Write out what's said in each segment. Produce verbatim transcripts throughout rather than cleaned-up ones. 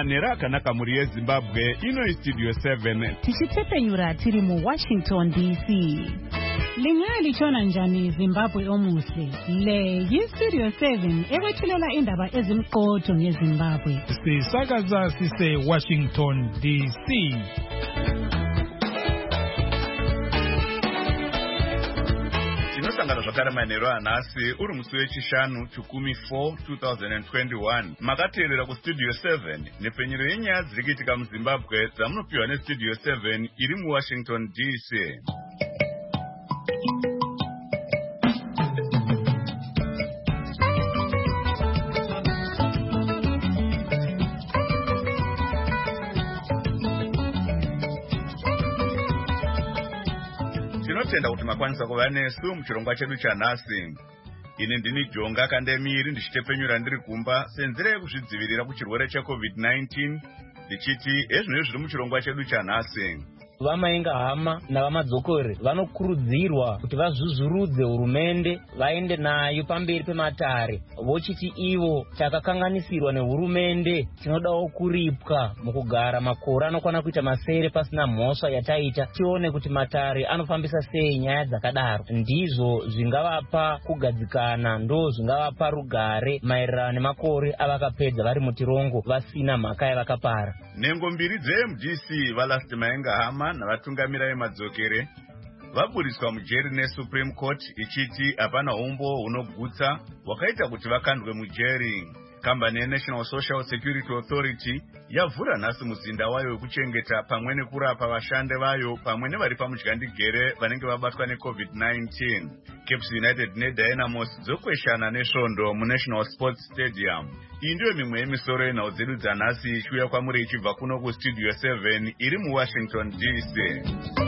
manhero akanaka muri yeZimbabwe. Ino iStudio seven. Tichitepenyura tiri mu Washington D C. Lingali chona njani Zimbabwe omuhle. Le yiStudio seven ekwethulela indaba ezimqotho ngeZimbabwe. Sisakaza sise Washington D C. Tinosangana zvakare manhero anhasi uri musi wechishanu chikumi four twenty twenty-one. Makateerera kuStudio seven nepfenyero yenyaya dziri kuitika muZimbabwe dzamunopiwa neStudio seven iri muWashington D C. Tinotenda kuti makwanisa kuva nesu muchirongwa chedu chanhasi. Ini ndini Jonga Kandemiri ndichitepenyura ndiri kumba senzira yekuzvidzivirira kuchirwere cheCovid nineteen ndichiti ezvinenge zviri muchirongwa chedu chanhasi. Vamaenga hama navamadzokore vanokurudzirwa kuti vazvuzurudze hurumende vaende nayo pamberi pematare vochiti ivo takakanganisirwa nehurumende tinodawo kuripwa mukugara makore anokwana kuita masere pasina mhosva yataita tione kuti matare anofambisa sei nyaya dzakadaro ndizvo zvingavapa kugadzikana ndo zvingavapa rugare maererano nemakore avakapedza vari mutirongo vasina mhaka yavakapara. Nhengo mbiri dzeM D C vaLast Maenga Hama navatungamira vemadzokere vaburiswa mujeri neSupreme Court ichiti hapana umbo hunogutsa hwakaita kuti vakandwe mujeri. Kambani yeNational Social Security Authority yavhura nhasi muzinda wayo wekuchengeta pamwe nekurapa vashande vayo pamwe nevari pamudyandigere vanenge vabatwa neCovid nineteen. Caps United neDynamos dzokweshana nesvondo muNational Sports Stadium. Iyi ndiyo mimwe yemisoro yenhau dzedu dzanhasi ichiuya kwamuri ichibva kuno kuStudio seven iri muWashington D C.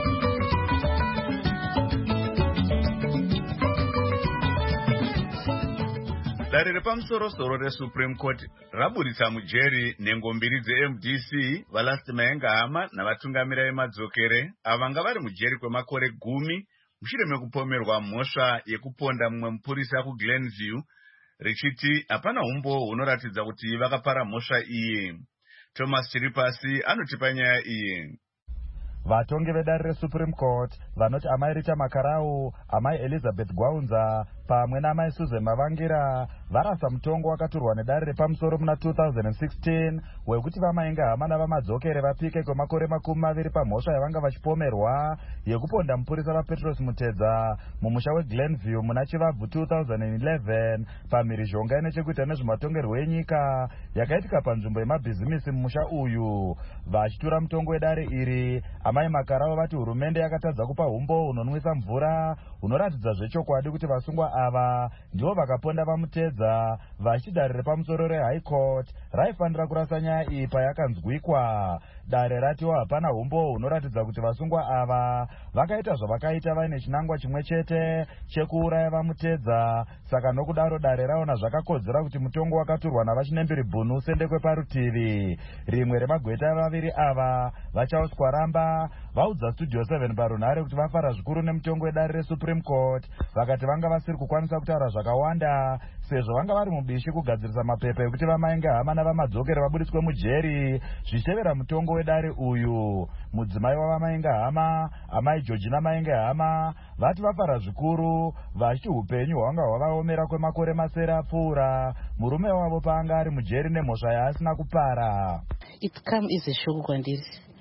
Dare repamusoro-soro reSupreme Court raburitsa mujeri nhengo mbiri dzeM D C vaLast Maenga Hama navatungamira vemadzokere avanga vari mujeri kwemakore gumi mushure mekupomerwa mhosva yekuponda mumwe mupurisa kuGlenview richiti hapana umbo hunoratidza kuti vakapara mhosva iyi. Thomas Chiripasi anotipa nyaya iyi. Vatongi vedare reSupreme Court vanoti amai Rita Makarau, amai Elizabeth Gwaunza pamwe namai Susan Mavangira varasa mutongo wakaturwa nedare repamusoro muna two thousand sixteen wekuti vamaenga hama navamadzokere vapike kwemakore makumi maviri pamhosva yavanga vachipomerwa yekuponda mupurisa vaPetros Mutedza mumusha weGlenview muna chivabvu two thousand eleven pamhirizhonga inechekuita nezvematongerwo enyika yakaitika panzvimbo yemabhizimisi mumusha uyu. Vachitura mutongo wedare iri amai Makarau vati hurumende yakatadza kupa umbo hunonwisa mvura hunoratidza zvechokwadi kuti vasungwa ava ndivo vakaponda vamutedza vachiti dare repamusoro reHigh Court raifanira kurasa nyaya iyi payakanzwikwa. Dare ratiwo hapana umbo hunoratidza kuti vasungwa ava vakaita zvavakaita vaine chinangwa chimwe chete chekuuraya vamutedza, saka nokudaro dare raona zvakakodzera kuti mutongo wakaturwa navaChinembiri Bunu usendekwe parutivi. Rimwe remagweta vaviri ava vachauswa ramba vaudza Studio seven parunhare kuti vafara zvikuru nemutongo wedare reSupreme Court vakati vanga vasiri kukwanisa kutaura zvakawanda sezvo vanga vari mubishi kugadzirisa mapepa ekuti vamaenga hama navamadzokere vabudiswe mujeri zvichitevera mutongo wedare uyu. Mudzimai wavamaenga hama amai Georgina Maenga Hama vati vafara zvikuru vachiti upenyu hwanga hwavaomera kwemakore masere apfuura murume wavo paanga ari mujeri nemhosva yaasina kupara. It's come as a shock kwandiri.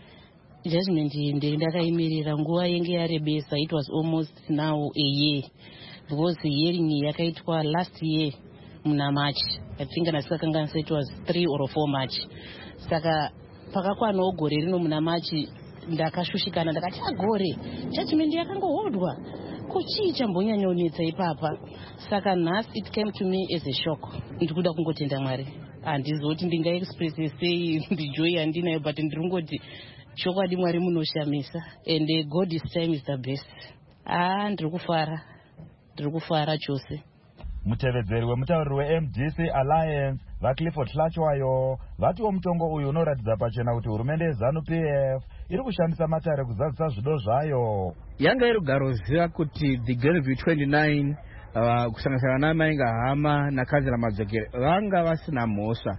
Judgment ndakaimirira nguva yenge yarebesa. It was almost now a year because the hearing yakaitwa last year muna March. I think nasikakanganisa it was three or four March. Saka pakakwanawo gore rino muna March ndakashushikana ndakati agore judgment yakangohodwa kuchii chambonyanyonetsa ipapa. Saka nhasi it came to me as a shock. Ndikuda kungotenda Mwari. Handizoti ndingaexpress sei ndijoy handinayo but ndirikungoti chokwadi Mwari munoshamisa and uh, God's time is the best. Ah, ndiri kufara ndiri kufara chose. Mutevedzeri wemutauriri weM D C Alliance vaClifford Hlachwayo vatiwo mutongo uyu unoratidza pachena kuti hurumende yeZANU P F iri kushandisa matare kuzadzisa zvido zvayo. Yanga iri kugaroziva kuti the Glenview twenty-nine uh, kusanganisana namaenga hama nakanzira madzokere vanga vasina mhosva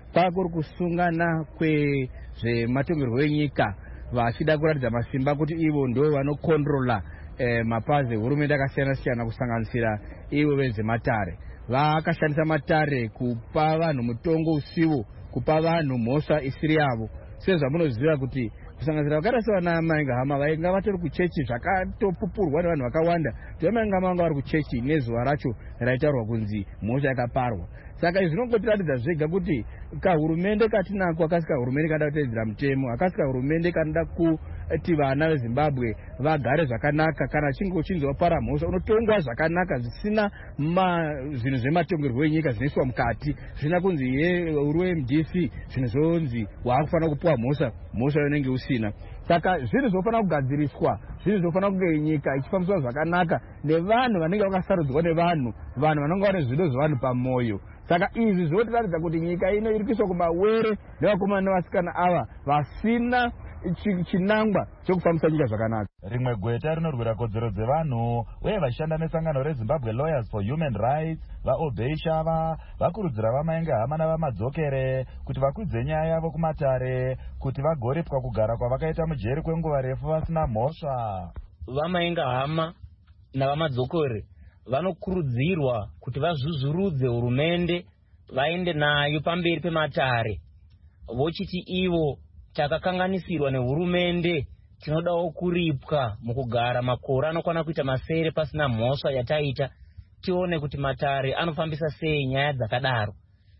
kwakuri kusungana kwezvematongerwo enyika vachida kuratidza masimba kuti ivo ndo vanokondrola eh, mapazi ehurumende akasiyana siyana kusanganisira ivo vezvematare. Vakashandisa matare kupa vanhu mutongo usivo, kupa vanhu mhosva isiri yavo. Sezvamunoziva kuti kusanganisira vakaita sevana Mainga Hama vainga vatori kuchechi zvakatopupurwa nevanhu vakawanda. Mainga Hama vari kuchechi nezuva racho raitaurwa kunzi mhosva yakaparwa. Saka izvi zvinongotiratidza zvega kuti kahurumende katinako akasi kahurumende kanoda kutedzera mutemo, akasi kahurumende kanoda kuti vana veZimbabwe vagare zvakanaka. Kana chinge uchinzi wapara mhosva unotongwa zvakanaka zvisina zvinhu zvematongerwo enyika zvinoiswa mukati, zvisina kunzi ye uri weM D C zvinhu zvonzi waakufanira kupuwa mhosva, mhosva unenge usina. Saka zvinhu zvofanira kugadziriswa, zvinhu zvofanira kunge nyika ichifambiswa zvakanaka nevanhu vanenge vakasarudzwa nevanhu, vanhu vanenge vane zvido zvevanhu pamwoyo. Saka izvi zvinotiratidza kuti nyika ino iri kuiswa kumawere nevakomana nevasikana ava vasina chinangwa chokufambisa nyika zvakanaka. Rimwe gweta rinorwira kodzero dzevanhu uye vashanda nesangano reZimbabwe Lawyers for Human Rights vaObey Shava vakurudzira vaMainga Hama navaMadzokere kuti vakwidze nyaya yavo kumatare kuti vagoripwa kugara kwavakaita mujeri kwenguva refu vasina mhosva. VaMainga Hama navaMadzokere vanokurudzirwa kuti vazvuzurudze hurumende vaende nayo pamberi pematare vochiti ivo takakanganisirwa nehurumende, tinodawo kuripwa mukugara makore anokwana kuita masere pasina mhosva yataita, tione kuti matare anofambisa sei nyaya dzakadaro.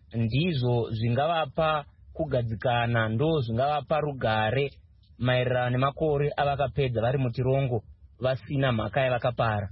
Ndizvo zvingavapa kugadzikana, ndo zvingavapa rugare maererano nemakore avakapedza vari mutirongo vasina mhaka yavakapara.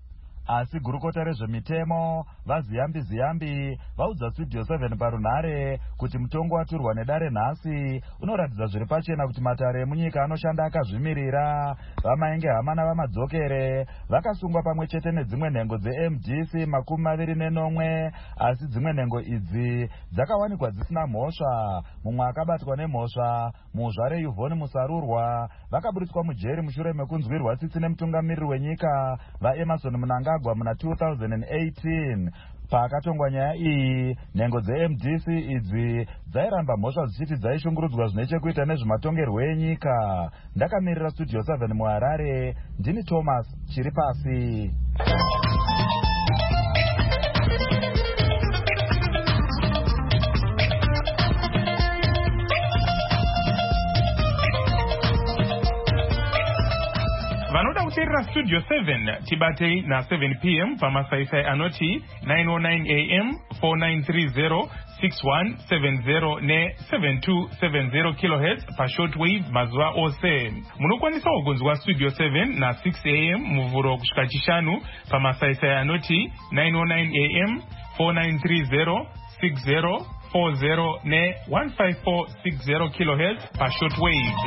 Asi gurukota rezvemitemo vaZiyambi Ziyambi vaudza Studio seven parunhare kuti mutongo waturwa nedare nhasi unoratidza zviri pachena kuti matare emunyika anoshanda akazvimirira. VaMainga Hama navaMadzokere vakasungwa pamwe chete nedzimwe nhengo dzeM D C makumi maviri nenomwe, asi dzimwe nhengo idzi dzakawanikwa dzisina mhosva. Mumwe akabatwa nemhosva, muzvare Yvonne Musarurwa, vakaburiswa mujeri mushure mekunzwirwa tsitsi nemutungamiriri wenyika vaEmerson Mnangagwa muna two thousand eighteen. Pakatongwa nyaya iyi, nhengo dzeM D C idzi dzairamba mhosva dzichiti dzaishungurudzwa zvine chekuita nezvematongerwo enyika. Ndakamirira Studio seven muHarare, ndini Thomas Chiripasi. Vanoda kuteerera Studio seven tibatei na seven p m pamasaisai anoti nine oh nine a m four nine three zero six one seven zero ne seven two seven zero kilohertz pashortwave mazuva ose. Munokwanisawo kunzwa Studio seven na six a m muvhuro kusvika chishanu pamasaisai anoti nine oh nine a m four nine three zero six zero four zero ne one five four six zero kilohertz pashortwave.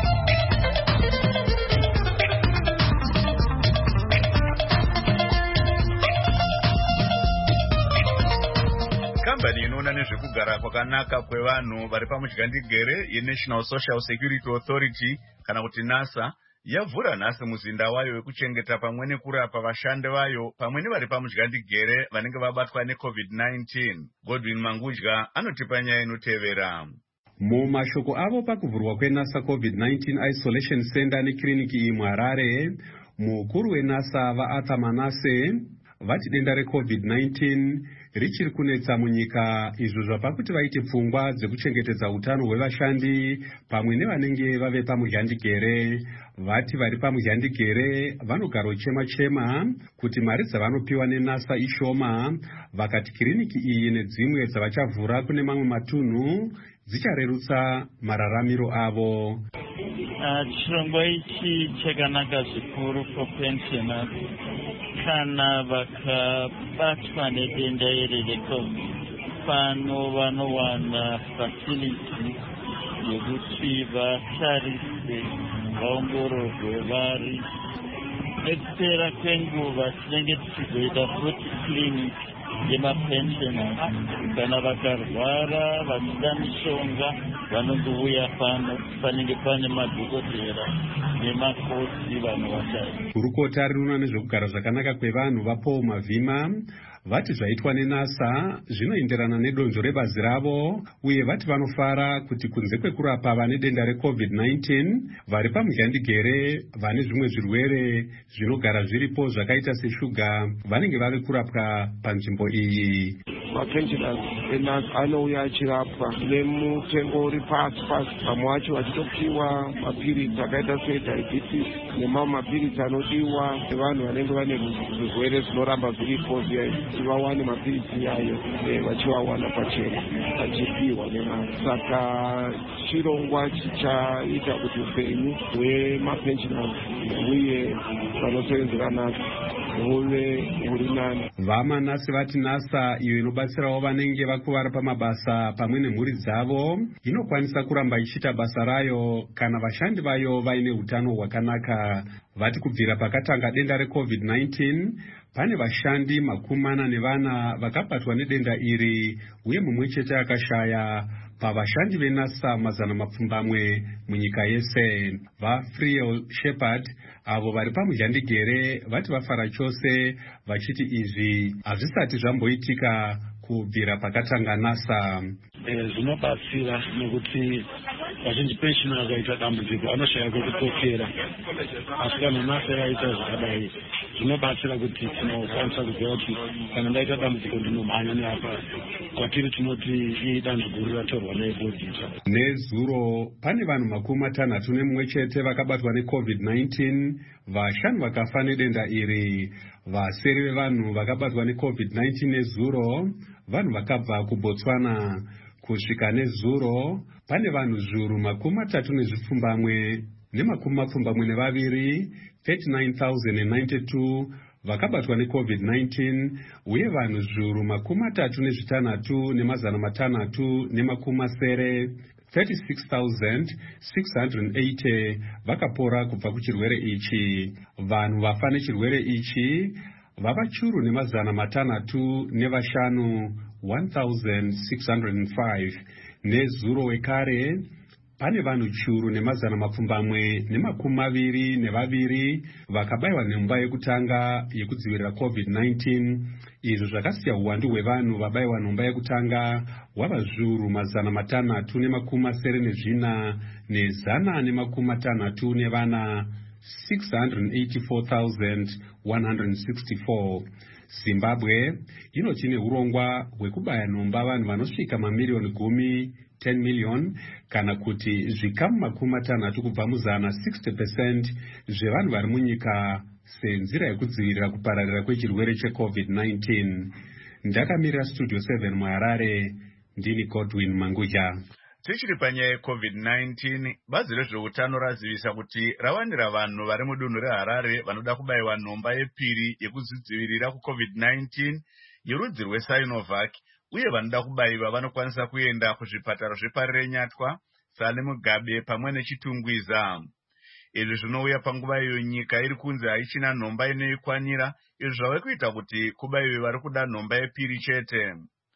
Kambani inoona nezvekugara kwakanaka kwevanhu vari pamudyandegere yeNational Social Security Authority kana kuti NASA yavhura nhasi muzinda wayo wekuchengeta pamwe nekurapa vashandi vayo pamwe nevari pamudyandegere vanenge vabatwa neCovid nineteen. Godwin Mangudya anotipa nyaya inotevera. Mumashoko avo pakuvhurwa kweNASA COVID nineteen Isolation Center nekiriniki iyi muHarare, mukuru weNASA vaArthur Manase vati denda reCovid nineteen richiri kunetsa munyika, izvo zvapa kuti vaite pfungwa dzekuchengetedza utano hwevashandi pamwe nevanenge vave pamudyandegere. Vati vari pamudyandegere vanogara chema chema kuti mari dzavanopiwa neNASA ishoma, vakati kiriniki iyi nedzimwe dzavachavhura kune mamwe matunhu dzicharerutsa mararamiro avo. Chirongwa ichi chakanaka zvikuru kupensioners kana vakabatwa nedenda iri reCovid. Pano vanowana facility yekuti vatarise, vaongororwe vari. Nekupera kwenguva tinenge tichizoita futi clinic yemapensioners. Kana vakarwara vachida mishonga vanongouya pano, panenge pane madhokodhera nemakoti vanovashaya. Gurukota rinoona nezvekugara zvakanaka kwevanhu vaPaul Mavhima vati zvaitwa neNASA zvinoenderana nedonzvo rebazi ravo, uye vati vanofara kuti kunze kwekurapa vane denda recovid nineteen, vari pamuzhandigere vane zvimwe zvirwere zvinogara zviripo zvakaita seshuga vanenge vave kurapwa panzvimbo iyi. Mapensioners eNASA anouya achirapwa nemutengo uri pasi pasi, vamwe vacho vachitopiwa mapiritsi akaita sediabetes nemamwe mapiritsi anodiwa nevanhu vanenge vane zvirwere zvinoramba zviripo kuti vawane mapiritsi iyayo vachivawana pachena vachipiwa neNASA. Saka chirongwa chichaita kuti upenyu hwemapensioners uye vanosevenzera NASA huve huri nani. VaManasi vati NASA iyo inobatsirawo vanenge vakuvara pamabasa pamwe nemhuri dzavo inokwanisa kuramba ichiita basa rayo kana vashandi vayo vaine hutano hwakanaka. Vati kubvira pakatanga denda recovid nineteen pane vashandi makumi mana nevana vakabatwa nedenda iri, uye mumwe chete akashaya pavashandi veNASA mazana mapfumbamwe munyika yese. VaFriel Shepherd avo vari pamuzhandigere vati vafara chose, vachiti izvi hazvisati zvamboitika kubvira pakatanga NASA. Zvinobatsira nekuti vazhinji pensioners akaita dambudziko anoshaya kwekukokera, asi kana NASA yaita zvakadai zvinobatsira kuti tinokwanisa kuziva kuti kana ndaita dambudziko ndinomhanya neapa kwatiri tinoti idanho guru ratorwa nebhodhisa. Nezuro pane vanhu makumi matanhatu nemumwe chete vakabatwa necovid nineteen, vashanu vakafa nedenda iri. Vaseri vevanhu vakabatwa necovid nineteen nezuro vanhu vakabva kuBotswana. Kusvika nezuro pane vanhu zviuru makumi matatu nezvipfumbamwe nemakumi mapfumbamwe nevaviri, thirty-nine thousand ninety-two vakabatwa necovid nineteen, uye vanhu zviuru makumi matatu nezvitanhatu nemazana matanhatu nemakumi masere, thirty-six thousand six hundred eighty vakapora kubva kuchirwere ichi. Vanhu vafa nechirwere ichi vava churu nemazana matanhatu nevashanu, one thousand six hundred five. Nezuro wekare pane vanhu churu nemazana mapfumbamwe nemakumi maviri nevaviri vakabayiwa nhomba yekutanga yekudzivirira covid nineteen. Izvo zvakasiya uwandu hwevanhu vabayiwa nhomba yekutanga hwava zviuru mazana matanhatu nemakumi masere nezvina nezana nemakumi matanhatu nevana, six hundred eighty-four thousand one hundred sixty-four. Zimbabwe inoti neurongwa hwekubaya nhomba vanhu vanosvika mamiliyoni gumi, ten million, kana kuti zvikamu makumi matanhatu kubva muzana, sixty percent zvevanhu vari munyika senzira yekudzivirira kupararira kwechirwere checovid nineteen. Ndakamirira studio seven muHarare, ndini Godwin Manguja. Tichiri panyaya yecovid nineteen, bazi rezveutano razivisa kuti rawanira vanhu vari mudunhu reHarare vanoda kubayiwa nhomba yepiri yekuzvidzivirira kucovid nineteen yerudzi rweSinovac, uye vanoda kubayiwa vanokwanisa kuenda kuzvipatara zveParirenyatwa, Sale Mugabe pamwe neChitungwiza. Izvi zvinouya panguva iyo nyika iri kunzi haichina nhomba inoikwanira, izvi zvave kuita kuti kubayiwe vari kuda nhomba yepiri chete.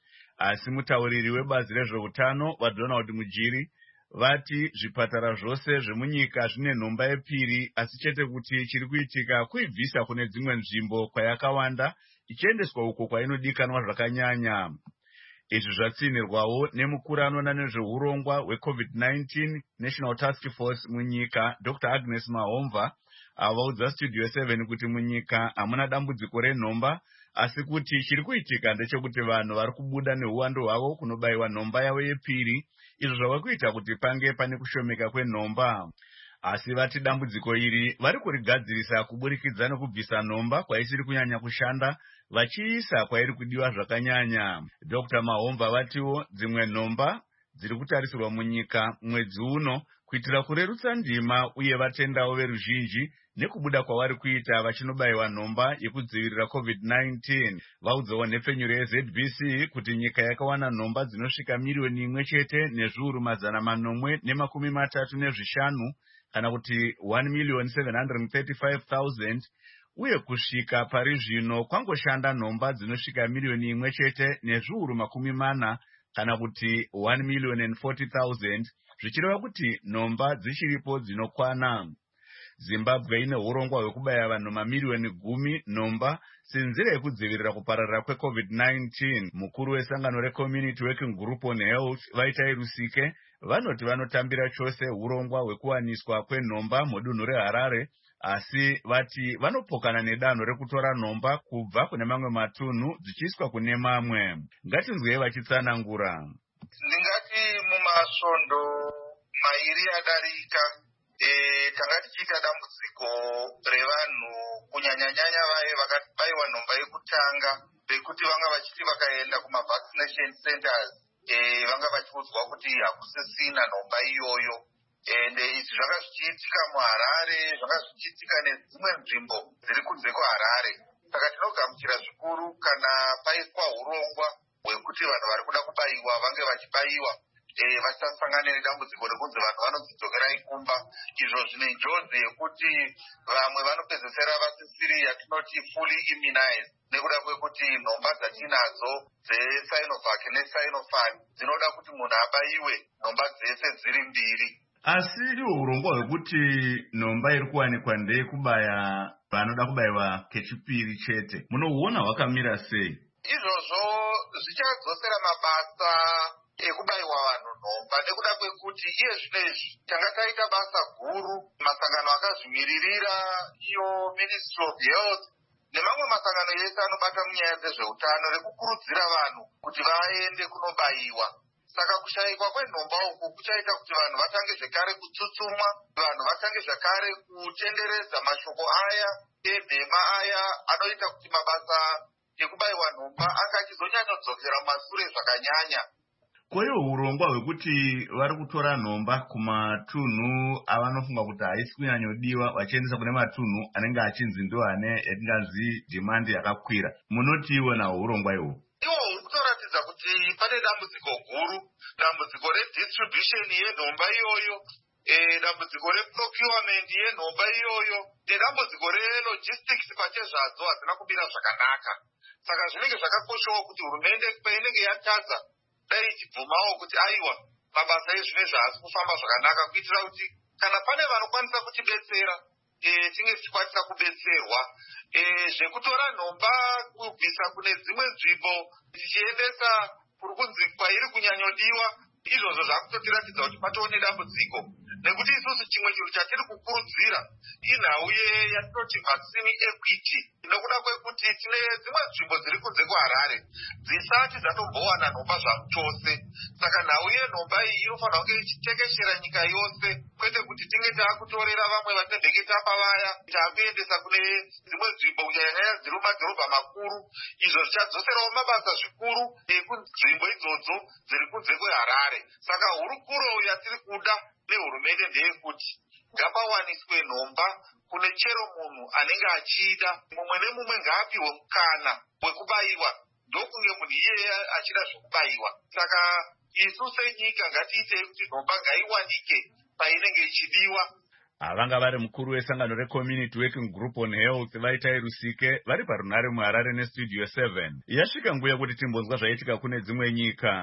Asi mutauriri webazi rezveutano vaDonald Mujiri vati zvipatara zvose zvemunyika zvine nhomba yepiri, asi chete kuti chiri kuitika kuibvisa kune dzimwe nzvimbo kwayakawanda ichiendeswa uko kwainodikanwa zvakanyanya. Izvi zvatsinirwawo nemukuru anoona nezveurongwa hwecovid nineteen National Task Force munyika, Doctor Agnes Mahomva, avaudza Studio seven kuti munyika hamuna dambudziko renhomba, asi kuti chiri kuitika ndechekuti vanhu vari kubuda neuwandu hwavo kunobayiwa nhomba yavo yepiri, izvo zvava kuita kuti pange pane kushomeka kwenhomba. Asi vati dambudziko iri vari kurigadzirisa kuburikidza nekubvisa nhomba kwaisiri kunyanya kushanda vachiisa kwairi kudiwa zvakanyanya. Doctor Mahomva vatiwo dzimwe nhomba dziri kutarisirwa munyika mwedzi uno kuitira kurerutsa ndima, uye vatendawo veruzhinji nekubuda kwavari kuita vachinobayiwa nhomba yekudzivirira covid nineteen. Vaudzawo nhepfenyuro yeZ B C kuti nyika yakawana nhomba dzinosvika miliyoni imwe chete nezviuru mazana manomwe nemakumi matatu nezvishanu, kana kuti one million seven hundred thirty-five thousand, uye kusvika pari zvino kwangoshanda nhomba dzinosvika miliyoni imwe chete nezviuru makumi mana, kana kuti one million and forty thousand, zvichireva kuti nhomba dzichiripo dzinokwana. Zimbabwe ine urongwa hwekubaya vanhu mamiliyoni gumi nomba senzira yekudzivirira kupararira kwecovid nineteen. Mukuru wesangano reCommunity Working Group on Health Vaitai Rusike vanoti vanotambira chose urongwa hwekuwaniswa kwenomba mudunhu reHarare, asi vati vanopokana nedanho rekutora nomba kubva kune mamwe matunhu dzichiiswa kune mamwe. Ngatinzwei vachitsanangura. Ndingati mumasvondo mairi adarika e, tanga tichiita dambudziko revanhu kunyanyanyanya vaye vakabaiwa nomba yekutanga bekuti vanga vachiti vakaenda kumavaccination centers e, vanga vachiudzwa kuti hakusisina nomba iyoyo. Ende izvi zvanga zvichiitika muHarare, zvanga zvichiitika nedzimwe nzvimbo dziri kunze kweHarare. Saka tinogamuchira zvikuru kana paiswa urongwa hwekuti vanhu vari kuda kubaiwa vange vachibaiwa e, vasasangane nedambudziko rekunzi vanhu vanodzidzokera ikumba. Izvo zvine njodzi yekuti vamwe vanopedzesera vasisiri yatinoti fully immunized nekuda kwekuti nomba dzatinadzo dzeSinovac neSinopharm dzinoda kuti munhu abaiwe nomba dzese dziri mbiri. Asi iwo urongwa hwekuti nomba iri kuwanikwa ndeyekubaya vanoda kubaiwa kechipiri chete, munohuona hwakamira sei? Izvozvo zvichadzosera mabasa ekubayiwa vanhu nomba nekuda kwekuti iye zvinezvi tanga taita basa guru masangano akazvimiririra iyo Ministry of Health nemamwe masangano yese anobata munyaya dzezveutano rekukurudzira vanhu kuti vaende kunobayiwa. Saka kushayikwa kwenomba uku kuchaita kuti vanhu vatange zvekare kutsutsumwa, vanhu vatange zvekare kutenderedza mashoko aya emhema aya anoita kuti mabasa ekubayiwa nomba akachizonyatsodzokera mumasure zvakanyanya. Kweyo urongwa hwekuti vari kutora nomba kumatunhu avanofunga kuti haisi kunyanyodiwa vachiendesa kune matunhu anenge achinzi ndo ane yatinganzi demand yakakwira, munotiwo nawo urongwa ihwo? Iwo uri kutoratidza kuti pane dambudziko guru, dambudziko redistribution yenomba iyoyo, e, dambudziko reprocurement yenomba iyoyo, nedambudziko relogistics pachezvadzo hazina kumira zvakanaka. Saka zvinenge zvakakoshawo kuti hurumende painenge yatadza dai ichibvumawo kuti aiwa mabasa ezvinezvi haasi kufamba zvakanaka, kuitira kuti kana pane vanokwanisa kutibetsera e, tinge tichikwanisa kubetserwa. E, zvekutora nomba kubvisa kune dzimwe nzvimbo tichiendesa kuri kunzi kwairi kunyanyodiwa, izvozvo zvakutotiratidza kuti patoo nedambudziko, nekuti isusu chimwe chinhu chatiri kukurudzira inhau yatinoti vaccine equity, nekuda kwekuti tine dzimwe nzvimbo dziri kunze kweHarare dzisati dzatombowana nomba zvachose. Saka nhau yenomba iyi inofanira kunge ichitekeshera nyika yose, kwete kuti tinge taakutorera vamwe vatinenge tapa vaya taakuendesa kune dzimwe nzvimbo kunyanyanyanya dziri mumadhorobha makuru. Izvo zvichadzoserawo mabasa zvikuru ekunzvimbo idzodzo dziri kunze kweHarare. Saka hurukuro yatiri kuda nehurumende ndeyekuti ngapawaniswe nomba kune chero munhu anenge achida, mumwe nemumwe ngaapiwe mukana wekubayiwa ndokunge munhu iyeye achida zvekubayiwa. Saka isu senyika ngatiitei kuti nomba ngaiwanike painenge ichidiwa. Avanga vari mukuru wesangano reCommunity Working Group on Health Vaitai Rusike vari parunare muHarare nestudio seven. Yasvika nguva kuti timbonzwa zvaitika kune dzimwe nyika.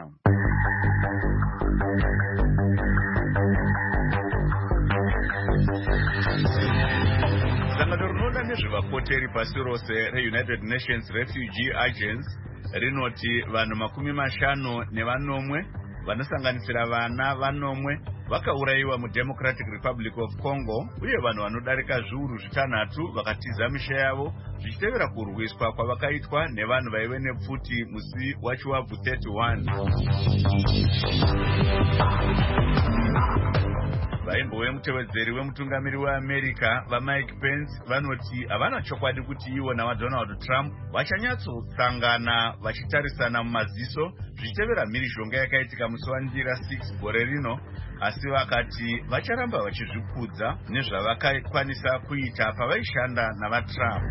Sangano rinoona nezvevapoteri pasi rose reUnited Nations Refugee Agency rinoti vanhu makumi mashanu nevanomwe vanosanganisira vana vanomwe vakaurayiwa muDemocratic Republic of Congo, uye vanhu vanodarika zviuru zvitanhatu vakatiza misha yavo zvichitevera kurwiswa kwavakaitwa nevanhu vaive nepfuti musi wachiwabvu thirty-one. Vaimbo wemutevedzeri wemutungamiri weAmerica vaMike Pence vanoti havana chokwadi kuti ivo navaDonald Trump vachanyatsosangana vachitarisana mumaziso zvichitevera mhirizhonga yakaitika musi waNdira six gore rino, asi vakati vacharamba vachizvikudza nezvavakakwanisa kuita pavaishanda navaTrump.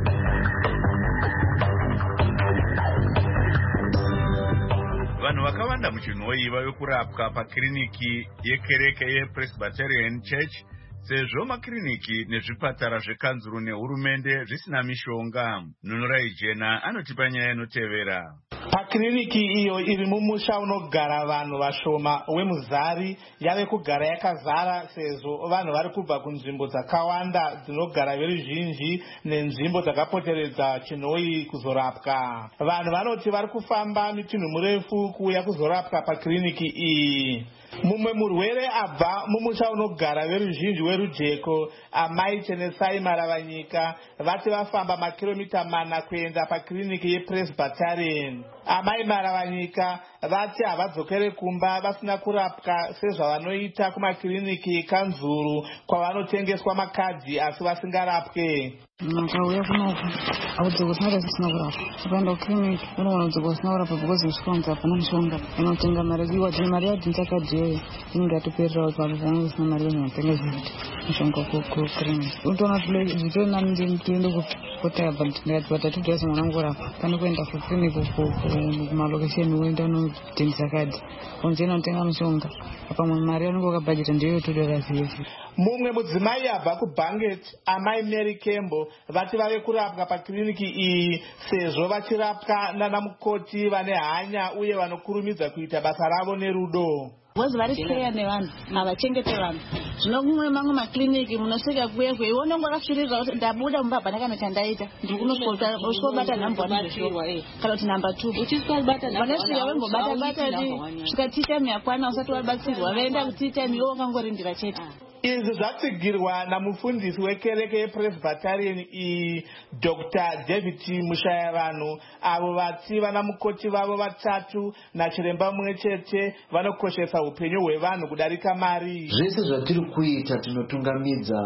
Vanhu vakawanda muchinhoi vave kurapwa pakiriniki yekereke yePresbyterian Church sezvo makiriniki nezvipatara zvekanzuru nehurumende zvisina mishonga. Nunurai Jena anotipa nyaya inotevera. Pakiriniki iyo iri mumusha unogara vanhu vashoma wemuzari yave kugara yakazara sezvo vanhu vari kubva kunzvimbo dzakawanda dzinogara veruzhinji nenzvimbo dzakapoteredza Chinhoyi kuzorapwa. Vanhu vanoti vari kufamba mitunhu murefu kuuya kuzorapwa pakiriniki iyi. Mumwe murwere abva mumusha unogara veruzhinji werujeko amai Chenesai Maravanyika vati vafamba makiromita mana kuenda pakiriniki yePresbyterian. Amai Maravanyika vati havadzokere kumba vasina kurapwa sezvavanoita kumakiriniki kanzuru kwavanotengeswa makadhi asi vasingarapwe. Nakauya kunoku akudziko sinaita zvisina kurapwa ukaenda kukiriniki unoona udziko usina kurapwa because usvika hapana mushonga unotenga mari iwadhini mari yadhinza kadhi iyoyo inenge yatoperera kuti vanhu vanenge usina mari yozinotenga zvihuti mushonga kukiriniki unotoona zvitoi nani ndiende kupota yabva ndikati patatidhasi mwana wangu kurapwa pane kuenda kukiriniki kumalokesheni uenda unotengesa kadhi onzena unotenga mushonga pamwe mari yanenge wakabhajeta ndiyo yotodora zvese. Mumwe mudzimai abva kuBanget amai Mary Kembo vati vave kurapwa pakiriniki iyi sezvo vachirapwa nana mukoti vane hanya uye vanokurumidza kuita basa ravo nerudo. Vozi vari feya nevanhu havachengete vanhu. Zvino kumwe mamwe makiriniki munosvika kuyepo iwe unenge wakasvirira kuti ndabuda mumbabva nekana chandaita ndikunosvika usvobata nhamba one kana kuti namba two vanosvika vangobata bata svika tea time yakwana usati wabatsirwa vaenda kutea time iwe wakangorindira chete. Izvi zvatsigirwa namufundisi wekereke yePresbyterian iyi Doctor David Mushayavanhu avo vati vana mukoti vavo vatatu nachiremba mumwe chete vanokoshesa upenyu hwevanhu kudarika mari. Zvese zvatiri kuita tinotungamidza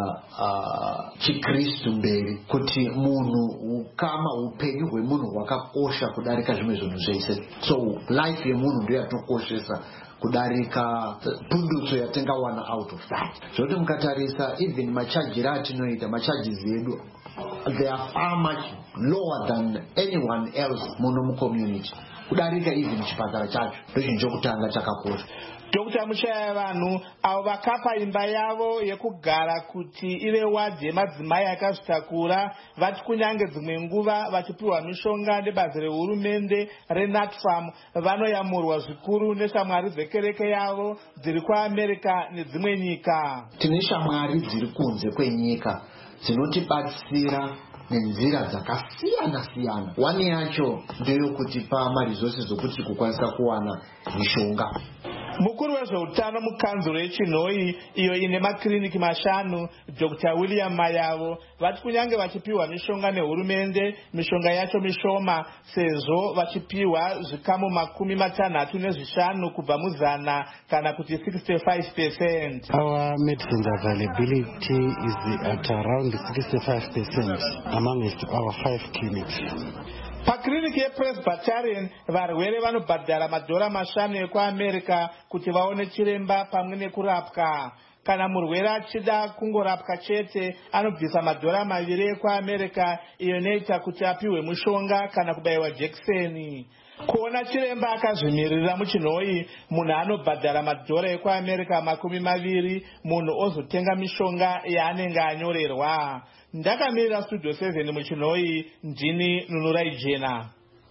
uh, chikristu mberi kuti munhu ukama upenyu hwemunhu hwakakosha kudarika zvimwe zvinhu zvese. So life yemunhu ndiyo yatokoshesa kudarika pundutso yatengawana out of that. Zvoti mukatarisa even machajira atinoita macharges edu they are far much lower than anyone else muno mucommunity kudarika even chipatara chacho ndochinhu chokutanga chakakosha. Doctor Mushayavanhu avo vakapa imba yavo yekugara kuti ive wadhi yemadzimai akazvitakura vati kunyange dzimwe nguva vachipiwa mishonga nebazi rehurumende reNatFam vanoyamurwa zvikuru neshamwari dzekereke yavo dziri kuAmerica nedzimwe nyika. Tine shamwari dziri kunze kwenyika dzinotibatsira nenzira dzakasiyana siyana. One yacho ndeyokutipa maresources zokuti kukwanisa kuwana mishonga. Mukuru wezveutano mukanzuro yeChinhoyi iyo ine makiriniki mashanu Doctor William Mayavo vati kunyange vachipiwa mishonga nehurumende mishonga yacho mishoma sezvo vachipiwa zvikamu makumi matanhatu nezvishanu kubva muzana kana kuti sixty-five percent. Our medicine availability is at around sixty-five percent amongst our five clinics. Pakiriniki yePresbyterian varwere vanobhadhara madhora mashanu ekuAmerica kuti vaone chiremba pamwe nekurapwa. Kana murwere achida kungorapwa chete anobvisa madhora maviri ekuAmerica iyo inoita kuti apiwe mushonga kana kubayiwa jekiseni. Kuona chiremba akazvimirira muChinhoyi munhu anobhadhara madhora ekuAmerica makumi maviri munhu ozotenga mishonga yaanenge anyorerwa. Ndakamirira Studio seven muChinhoyi ndini Nunurai Jena.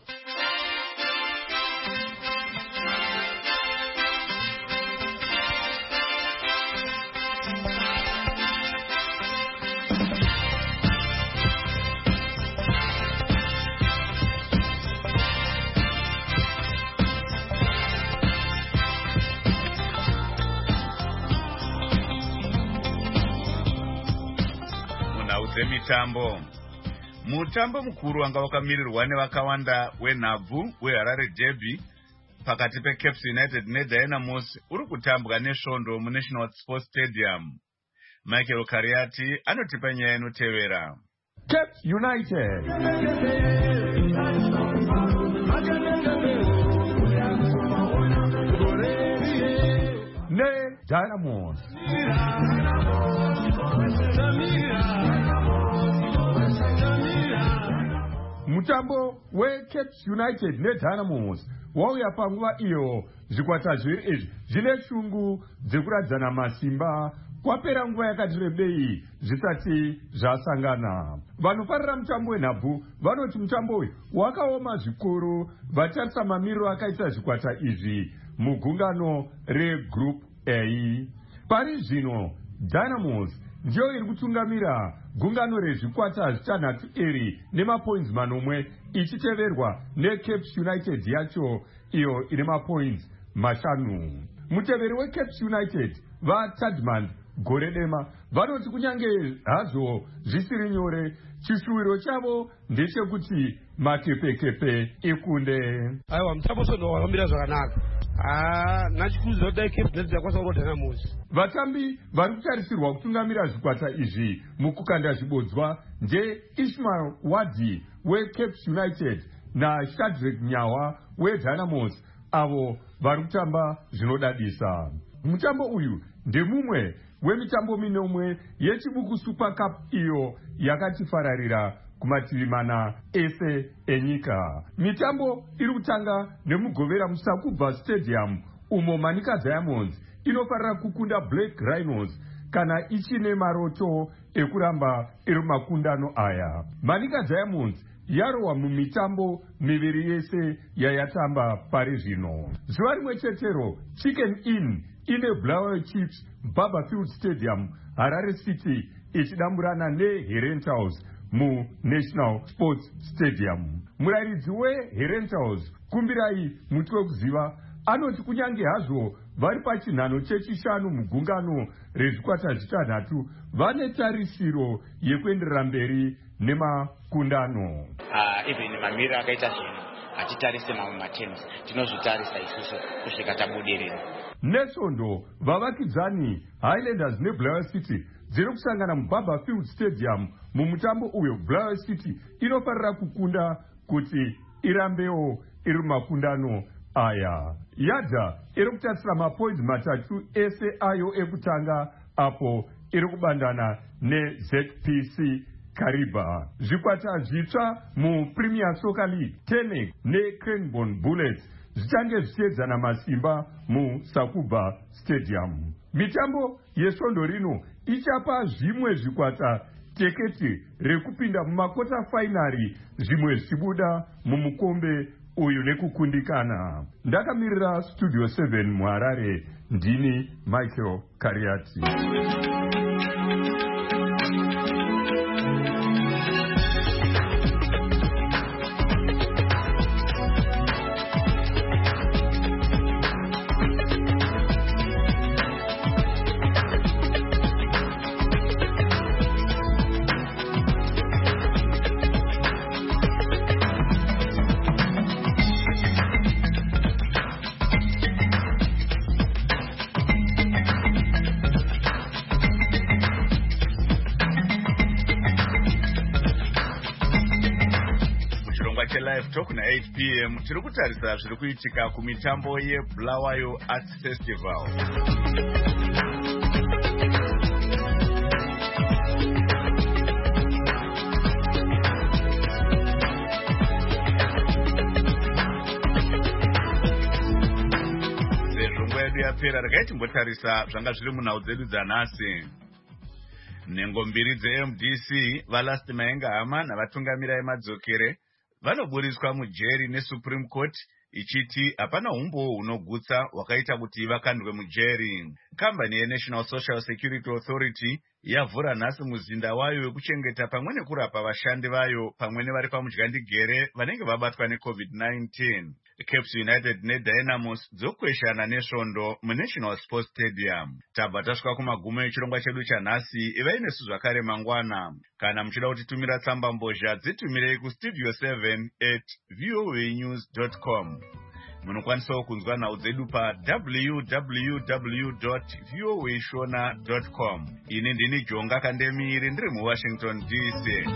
Mitambo. Mutambo mukuru wanga wakamirirwa nevakawanda wenhabvu weHarare Derby pakati peCaps United neDynamos uri kutambwa nesvondo muNational Sports Stadium. Michael Kariati anotipa nyaya inotevera. Caps United neDynamos. Mutambo weCaps United neDynamos wauya panguva iyo zvikwata zviri izvi zvine shungu dzekuradzana masimba kwapera nguva yakati rebei zvisati zvasangana. Vanofarira mutambo wenhabvu vanoti mutambo uyu wakaoma zvikuru, vatarisa mamiriro akaita zvikwata izvi mugungano regroup A. Pari zvino Dynamos ndiyo iri kutungamira gungano rezvikwata zvitanhatu iri nemapoints manomwe, ichiteverwa neCapes United yacho iyo ine mapoints mashanu. Muteveri weCapes United vaTadman gore dema vanoti kunyange hazvo zvisiri nyore, chishuwiro chavo ndechekuti makepekepe ikunde. Aiwa, mutambo sono wakamira zvakanaka. Ah, nachikudzwa kuti Cape United yakwanisa kurwa Dynamos. Vatambi vari kutarisirwa kutungamira zvikwata izvi mukukanda zvibodzwa ndeIsmail Wadi weCapes United naShadrack Nyawa weDynamos, avo vari kutamba zvinodadisa. Mutambo uyu ndemumwe wemitambo minomwe yechibuku Super Cup iyo yakatifararira kumativi mana ese enyika. Mitambo iri kutanga nemugovera muSakubva Stadium umo Manika Diamonds inofarira kukunda Black Rhinos kana ichine maroto ekuramba iri makundano aya. Manika Diamonds yarowa mumitambo miviri yese yayatamba pari zvino. Zuva rimwe chetero Chicken Inn ine Bulawayo Chiefs Barberfield Stadium Harare City ichidamburana neHerentals muNational Sports Stadium. Murairidzi weHerentals Kumbirai muti wekuziva anoti kunyange hazvo vari pachinhano chechishanu mugungano rezvikwata zvitanhatu vane tarisiro yekuenderera mberi nemakundano. Uh, even mamiriro akaita zvino hatitarise mamwe mateams, tinozvitarisa isusu kusvika tabudirira. Nesvondo vavakidzani Highlanders neBulawayo City dziri kusangana muBarberfield Stadium mumutambo uyo. Bulawayo City inofarira kukunda kuti irambewo iri makundano aya. Yadza iri kutarisira mapoints matatu ese ayo ekutanga apo iri kubandana neZ P C Kariba. Zvikwata zvitsva muPremier Soccer League Tenek neCranbourne Bullets zvichange zvichiedzana masimba muSakubva Stadium. Mitambo yesvondo rino ichapa zvimwe zvikwata teketi rekupinda mumakota fainari, zvimwe zvichibuda mumukombe uyu nekukundikana. Ndakamirira Studio seven muHarare, ndini Michael Kariati. Live Talk na eight p m tiri kutarisa zviri kuitika kumitambo yeBulawayo Arts Festival. Sezvo nguva yedu yapera, regai timbotarisa zvanga zviri munhau dzedu dzanhasi. Nhengo mbiri dzeM D C vaLast Maenga Hama navatungamira emadzokere vanoburiswa mujeri neSupreme Court ichiti hapana umbo hunogutsa hwakaita kuti vakandwe mujeri. Kambani yeNational Social Security Authority yavhura nhasi muzinda wayo wekuchengeta pamwe nekurapa vashandi vayo pamwe nevari pamudyandegere vanenge vabatwa neCovid nineteen. Capes United neDynamos dzokweshana nesvondo muNational Sports Stadium. Tabva tasvika kumagumo echirongwa chedu chanhasi. Ivai nesu zvakare mangwana. Kana muchida kutitumira tsamba mbozha dzitumirei kustudio seven at voanews dot com. Munokwanisawo kunzwa nhau dzedu pa w w w dot voa shona dot com. Ini ndini Jonga Kandemiri ndiri muWashington D C.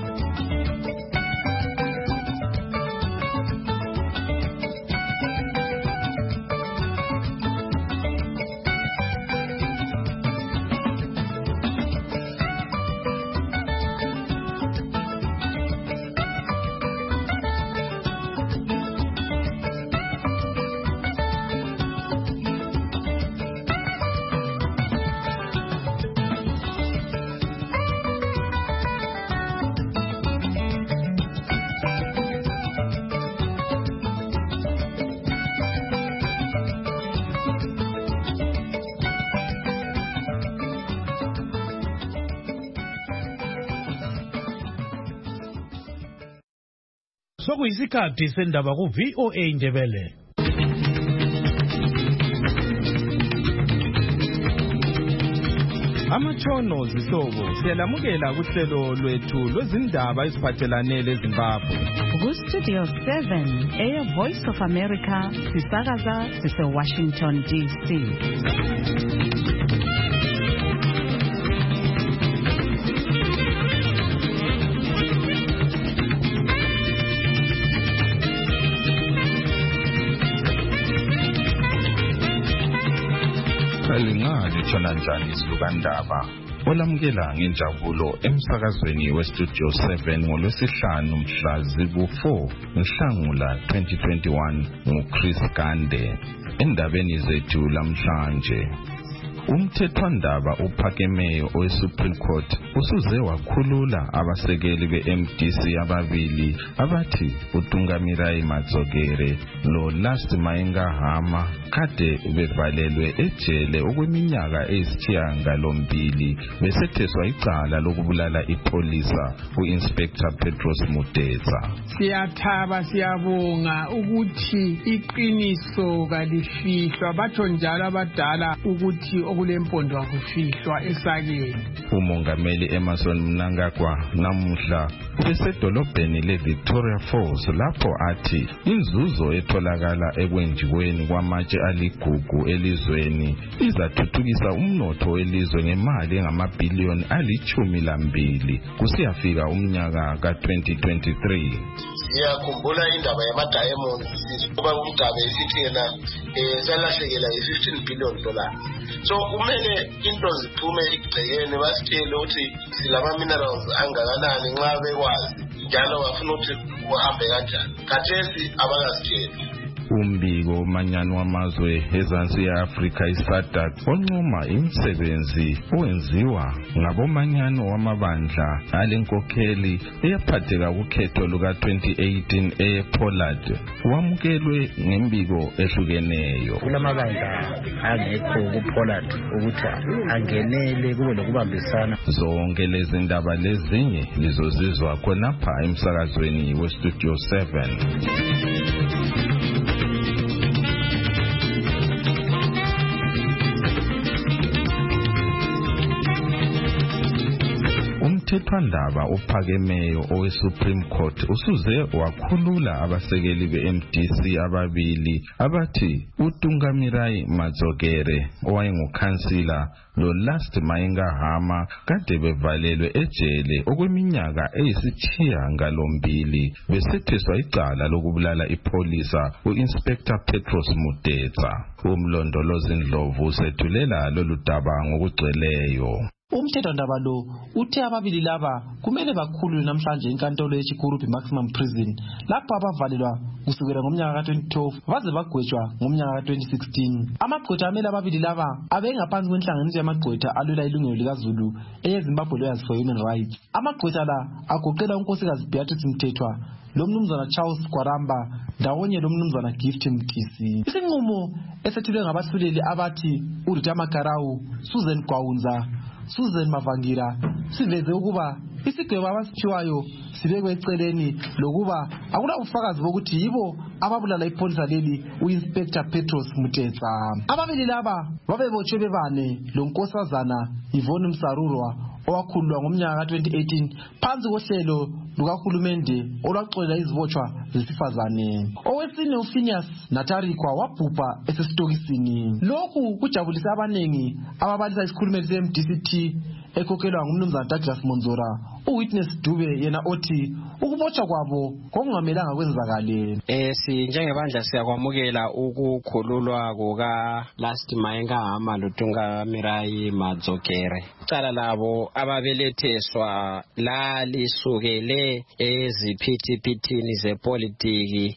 sokuyisikhathi sendaba ku V O A Ndebele. Amatshono zihlobo siyalamukela kuhlelo lwethu lwezindaba eziphathelane leZimbabwe. Ku Studio seven eya Voice of America sisakaza sise Washington D C. Lingali tshonanjani silukandaba olamukela ngenjabulo emsakazweni weStudio seven ngolwesihlanu mhla ziku-four Nhlangula twenty twenty-one nguChris Gande. Endabeni zethu lamhlanje, umthethwandaba ophakemeyo oweSupreme Court usuze wakhulula abasekeli be-M D C ababili abathi uTungamirari Madzokere lo Last Maenga Hama kade bevalelwe ejele okweminyaka eyisishiyagalombili besetheswa icala lokubulala ipolisa u-Inspector Petros Muteza. Siyathaba siyabonga ukuthi iqiniso kalifihlwa, batsho njalo abadala ukuthi okulempondo akufihlwa esakeni. Umongameli Emerson Mnangagwa namuhla besedolobheni le-Victoria Falls lapho athi inzuzo etholakala ekwenjiweni kwamatshe aligugu elizweni izathuthukisa umnotho welizwe ngemali engamabhiliyoni alichumi lambili kusiyafika umnyaka ka twenty twenty-three. Siyakhumbula indaba yama-diamonds kuba umdaba esithi yena um salahlekela yi-fifteen billion dollars. So kumele into ziphume ekugcekeni basitshele ukuthi silama-minerals angakanani nxa bekwazi njalo bafuna ukuthi kuhambe kanjani. Khathesi abangazitsheli. Umbiko manyano wamazwe ezansi ya Afrika iSADC oncoma imisebenzi owenziwa ngabomanyano wamabandla alenkokheli eyaphatheka kukhetho luka twenty eighteen ePoland wamukelwe ngembiko ehlukeneyo. Kulamabandla angekho kuPoland ukuthi angenele kube lokubambisana. Zonke lezi ndaba lezinye lizozizwa khonapha emsakazweni weStudio seven. Umthethwandaba ophakemeyo oweSupreme Court usuze wakhulula abasekeli be-M D C ababili abathi uTungamirari Madzokere owayengukhansila lo Last Maenga Hama kade bevalelwe ejele okweminyaka eyisishiyagalombili besetheswa icala lokubulala ipolisa u-Inspector Petros Muteza. Umlondolozi Ndlovu usethulela lolu daba ngokugcweleyo. Umthethwandaba lo uthe ababili laba kumele bakhululwe namhlanje enkantolo yeChikurupi Maximum Prison lapho abavalelwa kusukela ngomnyaka ka twenty twelve baze bagwetshwa ngomnyaka ka twenty sixteen. Amagqwetha amele ababili laba abengaphansi kwenhlanganiso yamagqwetha alwela ilungelo likaZulu eyeZimbabwe Lawyers for Human Rights. Amagqwetha la agoqela unkosikazi Beatrice Mthethwa, lo mnumzana Charles Kwaramba ndawonye lo mnumzana Gift Mkisi. Isinqumo esethulwe ngabahluleli abathi uRita Makarau, Susan Gwaunza, Susan Mavangira siveze ukuba isigwebo abasithiwayo sibekwe eceleni lokuba akula ufakazi bokuthi yibo ababulala ipolisa leli uInspector Petros Muteza. Ababili laba babebotshwe bebane lo nkosazana Yvonne Msarurwa owakhululwa ngomnyaka ka twenty eighteen phansi kohlelo lukahulumende olwaxolela izibotshwa zesifazane. Owesine uPhinias Natarikwa wabhubha esesitokisini. Lokhu kujabulisa abanengi ababalisa isikhulumeli se-M D C T ekhokhelwa ngumnumzana Douglas Monzora. uWitness Dube yena othi ukubotshwa kwabo kongamelanga kwenzakale. Eh si njengebandla siyakwamukela ukukhululwa kuka Last Maenga Hama loTungamirari Madzokere. Icala labo ababeletheswa la lisukele eziphithipithini zepolitiki.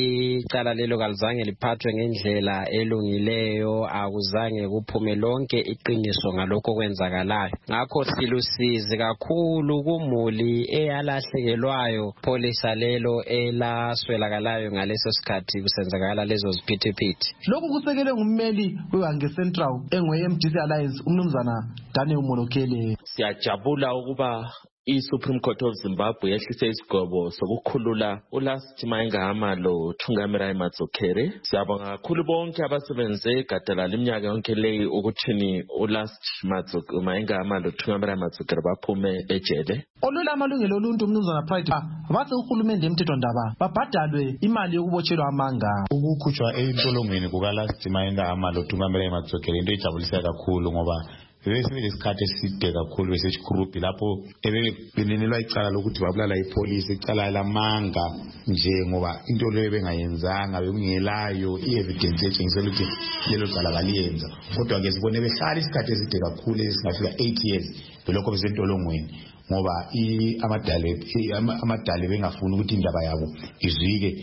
Icala lelo kalizange liphathwe ngendlela elungileyo, akuzange kuphume lonke iqiniso ngalokho kwenzakalayo. Ngakho silusizi kakhulu kumuli eyalahlekelwayo polisa lelo elaswelakalayo ngaleso sikhathi kusenzakala lezo ziphithiphithi. Lokhu kusekelwe ngummeli weWange Central engwe-M D C Alliance umnumzana Daniel Molokele. Siyajabula ukuba i-Supreme Court of Zimbabwe yehlise isigwebo sokukhulula uLast Maengahama lo Thungamirayi Madzokere. Siyabonga kakhulu bonke abasebenze egadala leminyaka yonke leyi ukuthini uLast Maengahama lo Thungamirayi Madzokere baphume ejele. Olula amalungelo oluntu mnumzana Pride bathi uhulumende emthethwandaba babhadalwe imali yokubotshelwa amanga. Ukukhutshwa entolongweni kukaLast Maengahama lo Thungamirayi Madzokere into ejabulisa kakhulu ngoba bese lesikhathi eside kakhulu besesikhuruphi lapho ebenenelwa icala lokuthi babulala ipolice icala lamanga nje ngoba into leyo bengayenzanga bekungelayo i-evidence ethengisela ukuthi lelo cala baliyenza. Kodwa ke sibone behlala isikhathi eside kakhulu esingafika eight years belokho besentolongweni ngoba amadale amadale bengafuni ukuthi indaba yabo izwike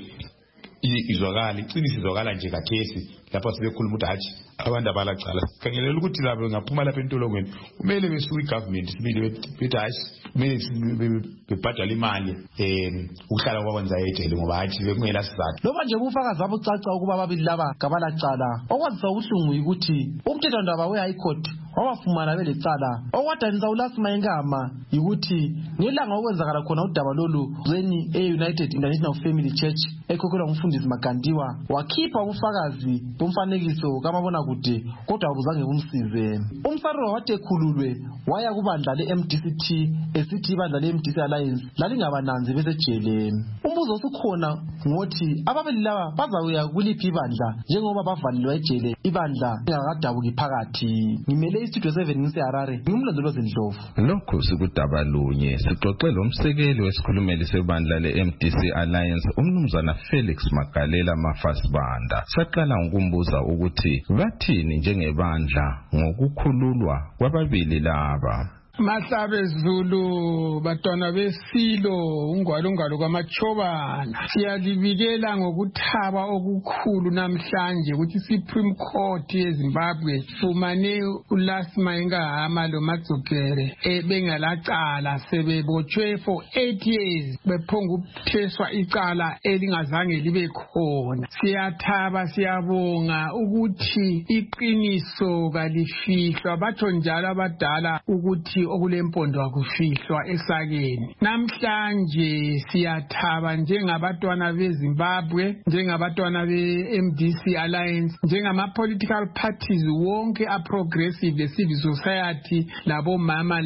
izwakala iqiniso izwakala nje kathesi lapho sibekhuluma ukuthi hathi abantu abalacala khangelela ukuthi labo ngaphuma lapha entolongweni kumele besuke igovernment sibili bethi hathi kumele bebhadala imali eh ukuhlala kwakwenza ejele ngoba hathi bekungela sizathu. Loba nje ubufakazi abucaca ukuba ababili laba kabalacala okwazisa ubuhlungu ukuthi umthethwandaba we-High Court wabafumana belecala. Okwadanisa uLast Maengahama yikuthi ngelanga okwenzakala khona udaba lolu zweni e-United International Family Church ekhokhelwa ngumfundisi Magandiwa wakhipha ubufakazi bomfanekiso kamabona kude kodwa abuzange kumsize. Umsaruro wathi ekhululwe waya kubandla le-M D C T esithi ibandla le-M D C Alliance lalingabananzi besejele. Umbuzo osukhona ngothi ababili laba bazawuya kuliphi ibandla njengoba bavalelwa ejele ibandla lingakadabuki phakathi. Ngimele istudio seven ngiseHarare ngimlondoloze Ndlovu. Lokhu sikudaba lunye sixoxela umsekeli wesikhulumeli sebandla le-M D C Alliance umnumzana Felix Magalela Mafasibanda. Saqala ngokumbuza ukuthi bathini njengebandla ngokukhululwa kwababili laba. Mahlabe Zulu batwana besilo ungwalo ungalo kwamachobana siyalibikela ngokuthaba okukhulu namhlanje ukuthi Supreme Court yeZimbabwe fumane uLast Maengahama lo Madzokere ebengalacala sebebotshwe for eight years bephonga ukutheswa icala elingazange libe khona. Siyathaba siyabonga ukuthi iqiniso kalifihlwa batho njalo abadala ukuthi okulempondo akufihlwa esakeni. Namhlanje siyathaba njengabantwana beZimbabwe njengabantwana be-M D C Alliance njengama political parties wonke a progressive le civil society labomama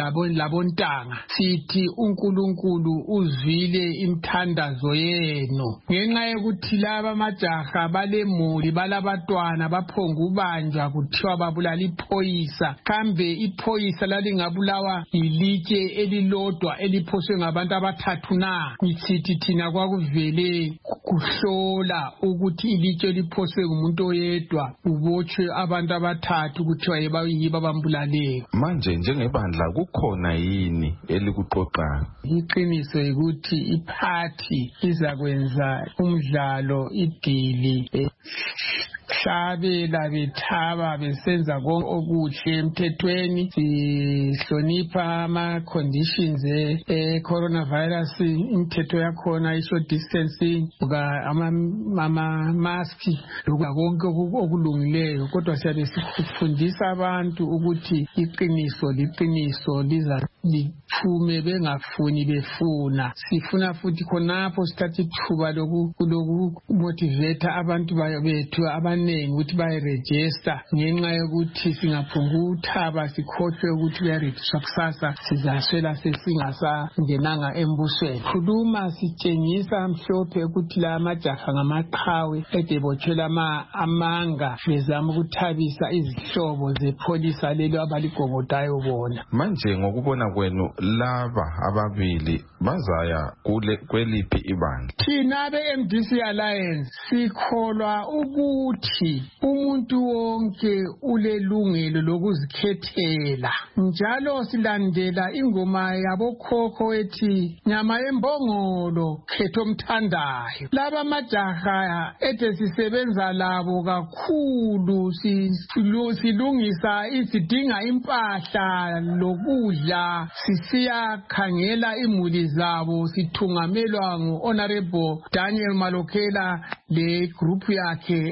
labontanga sithi uNkulunkulu uzwile imthandazo yenu ngenxa yokuthi laba majaha balemuli balabantwana baphonga ubanjwa kuthiwa babulala iphoyisa kambe iphoyisa lalinga bulawa ilitshe elilodwa eliphoswe ngabantu abathathu na ngithi thina kwakuvele kuhlola ukuthi ilitshe liphoswe ngumuntu oyedwa ubotshwe abantu abathathu kuthiwa yiba bambulaleyo. Manje njengebandla kukhona yini elikuqoqayo? Iqiniso ukuthi iphathi izakwenza umdlalo idili hlabela bethaba besenza konke okuhle emthethweni sihlonipha ama conditions e coronavirus imithetho yakhona isho distancing uka ama mask konke okulungileyo kodwa siyabe sifundisa abantu ukuthi iqiniso liqiniso liza lithume bengafuni befuna sifuna futhi khonapho sithatha ithuba loku motivate abantu bethu abanengi ukuthi bayiregister ngenxa yokuthi singaphunga uthaba sikhohlwe ukuthi kuyarejiswa kusasa sizaswela sesingasangenanga embusweni. Khuluma sitshengisa mhlophe ukuthi la majaha ngamaqhawe edebotshwela amanga bezama ukuthabisa izihlobo zepolisa lelo abaligogodayo bona. Manje ngokubona kwenu laba ababili bazaya kule kweliphi ibandla? Thina be-M D C Alliance sikholwa ukuthi umuntu wonke ulelungelo lokuzikhethela njalo silandela ingoma yabokhokho ethi nyama yembongolo khetho mthandayo. Laba majaha ethe sisebenza labo kakhulu silungisa isidinga impahla lokudla sisiya khangela imuli zabo sithungamelwa ngu Honorable Daniel Malokela le group yakhe ethe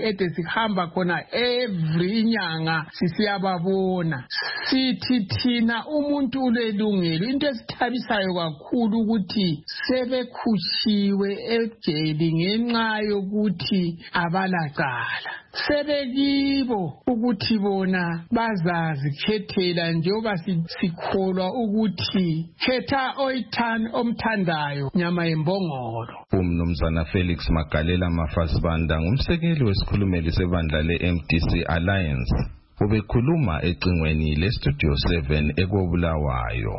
sihamba khona every inyanga sisiyababona. Sithi thina umuntu ulelungelo. Into esithabisayo kakhulu ukuthi sebekhutshiwe ejele ngenxa yokuthi abalacala. Sebekibo ukuthi bona bazazikhethela njengoba sikholwa ukuthi khetha oyithanda omthandayo nyama yembongolo. Umnumzana Felix Magalela Mafasibanda ngumsekeli wesikhulumeli sebandla le-M D C Alliance ubekhuluma ecingweni le-Studio seven ekobulawayo.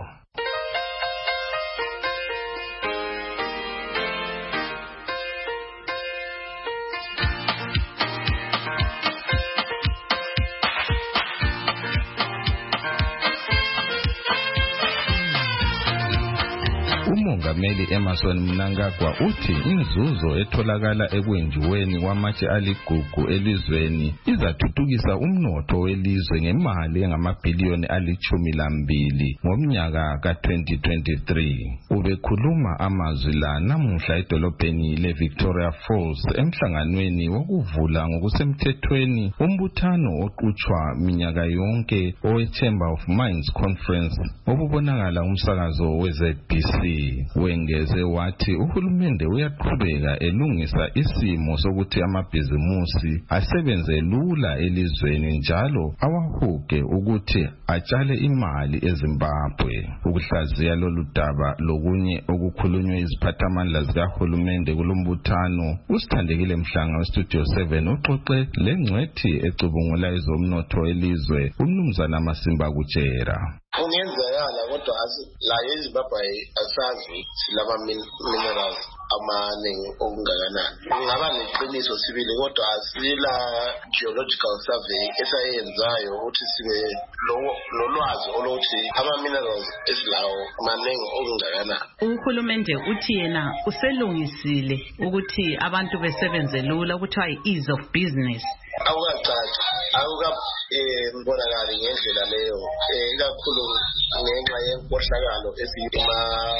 uMongameli Emmerson Mnangagwa uthi inzuzo etholakala ekwenjiweni kwamatshe aligugu elizweni izathuthukisa umnotho welizwe ngemali engamabhiliyoni alichumi lambili ngomnyaka ka twenty twenty-three. Ubekhuluma amazwi la namuhla edolobheni leVictoria Falls emhlanganweni wokuvula ngokusemthethweni umbuthano oqhutshwa minyaka yonke owe-Chamber of Mines Conference obubonakala umsakazo we-Z B C. Wengeze wathi uhulumende uyaqhubeka elungisa isimo sokuthi amabhizimusi asebenze lula elizweni njalo awahuge ukuthi atshale imali eZimbabwe. Ukuhlaziya lolu daba lokunye okukhulunywe iziphathamandla zikahulumende kulombuthano uSithandekile Mhlanga weStudio seven uxoxe lengcwethi ecubungula ezomnotho elizwe uMnumzana Masimba Kutshera. Kungenzakala kodwa la eZimbabwe asazi silama minerals amaningi okungakanani. Kungaba neqiniso sibili kodwa asila geological survey esayenzayo ukuthi sibe lolwazi oluthi ama minerals esilawo maningi okungakanani. Uhulumende uthi yena uselungisile ukuthi abantu besebenze lula ukuthi ay ease of business. Awukacaci awuka mbonakali ngendlela leyo ikakhulu ngenxa yenkohlakalo esiyima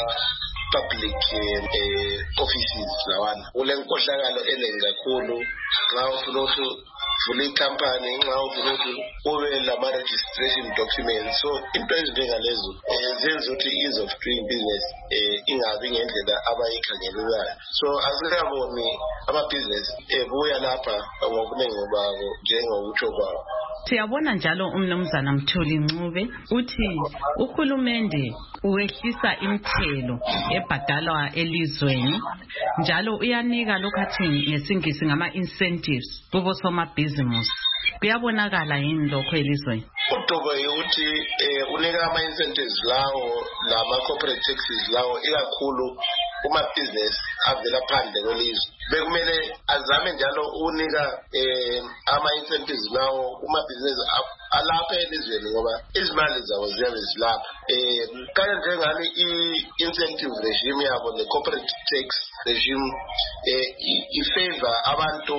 public offices lawana. Ule nkohlakalo eningi kakhulu nxa ufuna ukuthi vula ikhampani nxa ufuna ukuthi ube lama registration documents. So into ezinjengalezo zenza ukuthi ease of doing business ingabi ngendlela abayikhangelelayo. So asikaboni amabhizinesi ebuya lapha ngobuningi babo njengokutsho kwabo. Siyabona njalo uMnumzana Mthuli Ncube uthi uhulumende uwehlisa imithelo ebhadalwa elizweni njalo uyanika lokhathi ngesingisi ngama incentives kubo somabhizimusi. Kuyabonakala yini lokho elizweni? Udobo ukuthi unika ama incentives lawo lama corporate taxes lawo ikakhulu uma business avela phandle kwelizwe. Bekumele azame njalo unika ama incentives lawo uma business alapha elizweni ngoba izimali zawo ziyabe zilapha. Kanye njengani i-incentive regime yabo le corporate tax regime ifavor abantu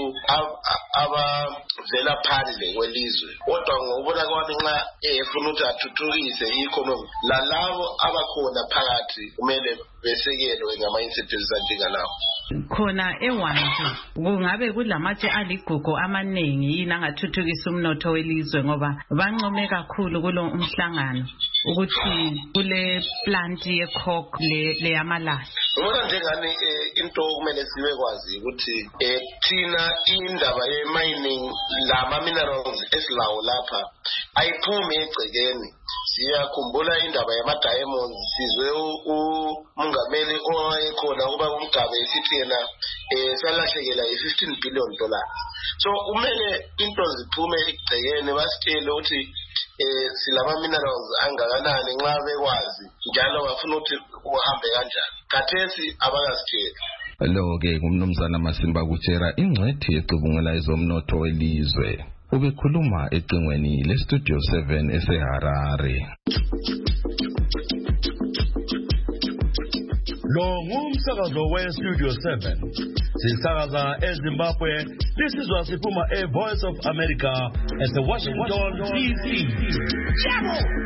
abavela phandle kwelizwe. Kodwa ngokubona kwami nxa efuna ukuthi athuthukise i-economy lalabo abakhona phakathi kumele besekelwe ngama incentives anjengalawo. Khona ewanzi kungabe kulamatshe aligugu amaningi yini angathuthukisa umnotho welizwe ngoba bancome kakhulu kulo umhlangano ukuthi kule plant ye coke le le yamalahla. Ubona njengani into kumele sibe kwazi ukuthi thina indaba ye mining lama minerals esilawo lapha ayiphumi egcekeni. Siyakhumbula indaba yama diamonds sizwe uMongameli owayekhona kuba uMgabe esithi yena salahlekela i-fifteen billion dollars. So kumele into ziphume egcekeni basitshele ukuthi silama minerals angakanani nxa bekwazi njalo bafuna ukuthi uhambe kanjani. Khathesi abakasitsheli. Lo-ke ngumnumzana Masimba Kutshera ingcwethi ecubungula ezomnotho welizwe. Ubekhuluma ecingweni leStudio seven eseHarare. Lo ngumsakazo weStudio seven. Sisakaza eZimbabwe. This is Wasipuma, a Voice of America at the Washington D C.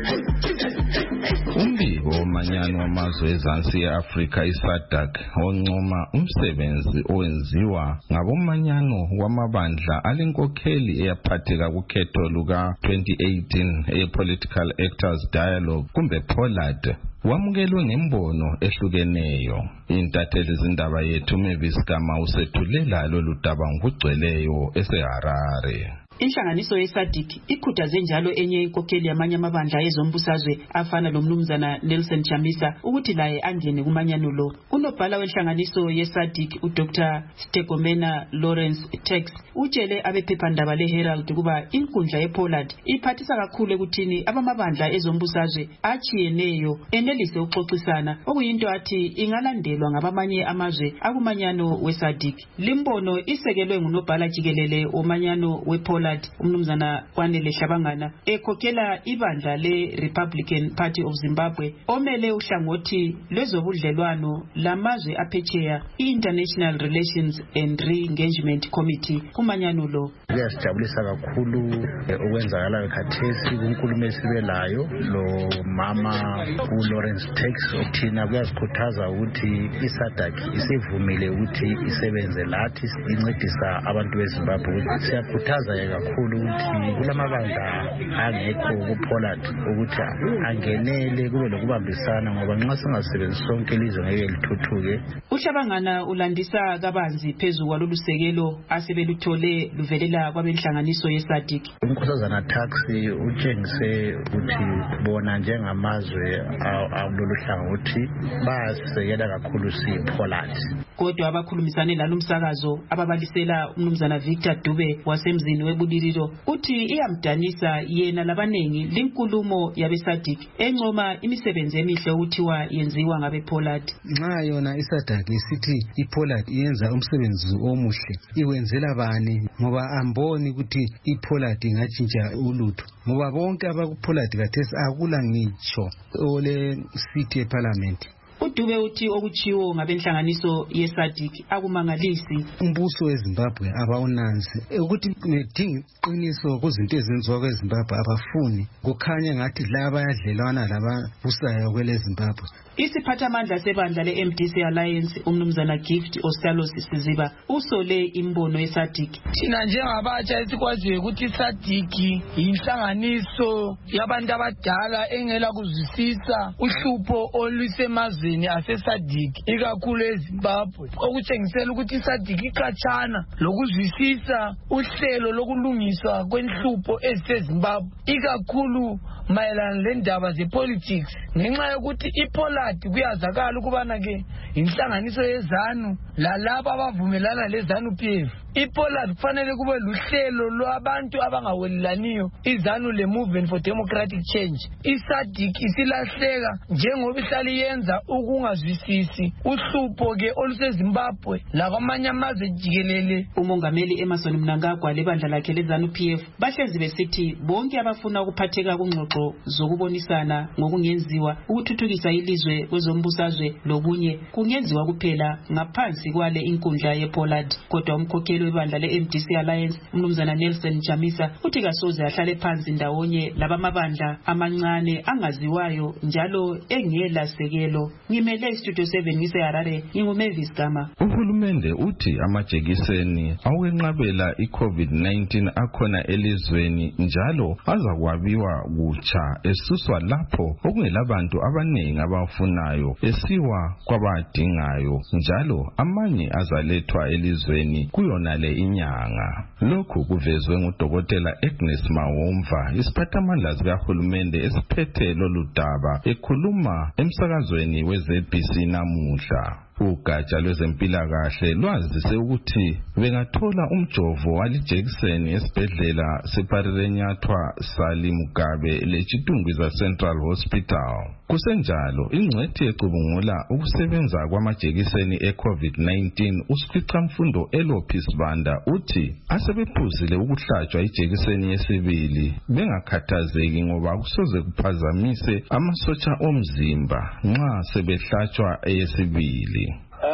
Umbiko womanyano wamazwe ezansi e-Afrika i-SADC oncoma umsebenzi owenziwa ngabomanyano wamabandla alenkokheli eyaphatheka kukhetho luka twenty eighteen e-Political Actors Dialogue kumbe POLAD wamukelwe ngembono ehlukeneyo. Intatheli zindaba yethu Mavis Gama usethulela lolu daba ngokugcweleyo eseHarare. Inhlanganiso ye-SADC ikhuthaze njalo enye inkokheli yamanye amabandla ezombusazwe afana lomnumzana Nelson Chamisa ukuthi laye angene kumanyano lo. Unobhala wenhlanganiso ye-SADC uDr Stegomena Lawrence Tex utshele abephephandaba le-Herald ukuba inkundla ye-POLAD iphathisa kakhulu ekuthini abamabandla ezombusazwe achiyeneyo enelise ukuxoxisana okuyinto athi ingalandelwa ngabamanye amazwe akumanyano we-SADC. Limbono isekelwe ngunobhala jikelele womanyano we-POLAD umnumzana Kwanele Shabangana ekhokhela ibandla le-Republican Party of Zimbabwe omele uhlangothi lwezobudlelwano lamazwe aphetsheya i-International Relations and Re-Engagement Committee kumanyano lo. Kuyasijabulisa kakhulu okwenzakala khathesi kunkulumo esibelayo lo mama uLawrence Tex othina kuyasikhuthaza ukuthi i-SADC isivumile ukuthi isebenze lathi incedisa abantu beZimbabwe. Siyakhuthaza kakhulu ukuthi kulamabandla angekho kuPOLAD ukuthi angenele kube lokubambisana ngoba nxa singasebenzi sonke ilizwe ngeke lithuthuke. uShabangana ulandisa kabanzi phezulu kwalolu sekelo asebeluthole luvelela kwabenhlanganiso ye-SADC. Umkhosazana Tax utshengise ukuthi bona njengamazwe alolu hlangothi basekela kakhulu siPOLAD. Kodwa abakhulumisane lalumsakazo ababalisela umnumzana Victor Dube wasemzini webulililo uthi iyamdanisa yena labanengi linkulumo yabe-SADC encoma imisebenzi emihle ukuthiwa yenziwa ngabe-POLAD. Nxa yona i-SADC isithi i-POLAD yenza umsebenzi omuhle iwenzela bani ngoba amboni ukuthi i-POLAD ingatshintsha ulutho ngoba bonke abaku-POLAD kathesi akula ngitsho ole seat ye-parliament. Udube uthi okuchiwo ngabenhlanganiso ye-SADC akumangalisi. Umbuso weZimbabwe abawunanzi ukuthi nedinga iqiniso kuzinto ezenziwa kweZimbabwe abafuni kukhanya ngathi la bayadlelwana lababusayo kwele Zimbabwe. Isiphathamandla sebandla le-M D C Alliance umnumzana Gift Ostalos Siziba usole imbono ye-SADC. Thina njengabatsha esikwaziyo ukuthi i-SADC yinhlanganiso yabantu abadala engela kuzwisisa uhlupho olusemazweni ase-SADC ikakhulu eZimbabwe okutshengisela ukuthi i-SADC ikhatshana lokuzwisisa uhlelo lokulungiswa kwenhlupho eziseZimbabwe ikakhulu mayelana lendaba zepolitics ngenxa yokuthi iPOLAD kuyazakala ukubana ke inhlanganiso yezanu lalabo abavumelana lezanu P F. iPOLAD kufanele kube luhlelo lwabantu abangawelelaniyo izanu le Movement for Democratic Change. I-SADC isilahleka njengoba ihlala yenza ukungazwisisi uhlupho ke oluseZimbabwe lakwamanye amazwe jikelele. Umongameli Emerson Mnangagwa lebandla lakhe lezanu P F bahlezi besithi bonke abafuna ukuphatheka kungxoxo zokubonisana ngokungenziwa ukuthuthukisa ilizwe kwezombusazwe lokunye kungenziwa kuphela ngaphansi kwale inkundla yePOLAD. Kodwa umkhokheli webandla le-M D C Alliance umnumzana Nelson Chamisa uthi kasoze ahlale phansi ndawonye labamabandla amancane angaziwayo njalo engela sekelo. Ngimele Studio seven ngiseHarare nginguMavis Gama. Uhulumende uthi amajekiseni awenqabela i-COVID nineteen akhona elizweni njalo azakwabiwa kutsha esuswa lapho okungelabantu abaningi abafunayo esiwa kwabadingayo njalo amanye azalethwa elizweni kuyona le inyanga. Lokhu kuvezwe ngudokotela Agnes Mawomva isiphathamandla sikahulumende esiphethe lolu daba ekhuluma emsakazweni we-Z B C namuhla. Ugatsha lwezempilakahle lwazise ukuthi bengathola umjovo walijekiseni esibhedlela seParirenyathwa Sali Mugabe leChitungwiza Central Hospital. Kusenjalo ingcwethi ecubungula ukusebenza kwamajekiseni e-COVID nineteen uSikhicamfundo Elopis Banda uthi asebephuzile ukuhlatshwa ijekiseni yesibili bengakhathazeki ngoba kusoze kuphazamise amasotsha omzimba nxa sebehlatshwa eyesibili.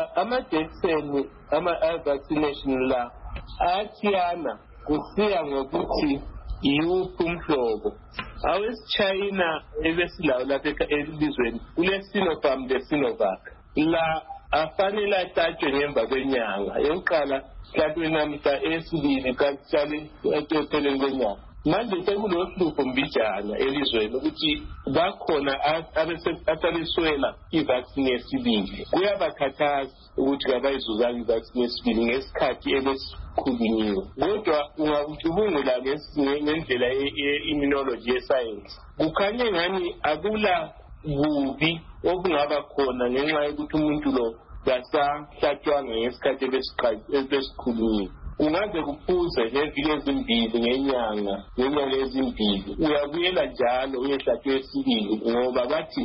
Amajekiseni ama-vaccination la ayachiyana kusiya ngokuthi yiwuphi umhlobo. awesi-China ebesilawo lapha elizweni kule Sinopharm le Sinovac la afanele athatshwe ngemva kwenyanga yokuqala mhlawumbe namhla esibili kakuhlale ekupheleni kwenyanga. Manje sekulohlupho mbijana elizweni ukuthi bakhona abasaliswela ivaccine yesibili. Kuyabakhathaza ukuthi kabayizuzanga ivaccine yesibili ngesikhathi ebesikhulunyiwe. Kodwa ungacubungula ngendlela ye-immunology ye-science kukhanye ngani akula bubi obungaba khona ngenxa yokuthi umuntu lo kasahlatshwanga ngesikhathi ebesikhulunyiwe. Ungaze kuphuze ngeviki ezimbili ngenyanga ngenyanga ezimbili uyabuyela njalo uyehlatshwe esibili ngoba bathi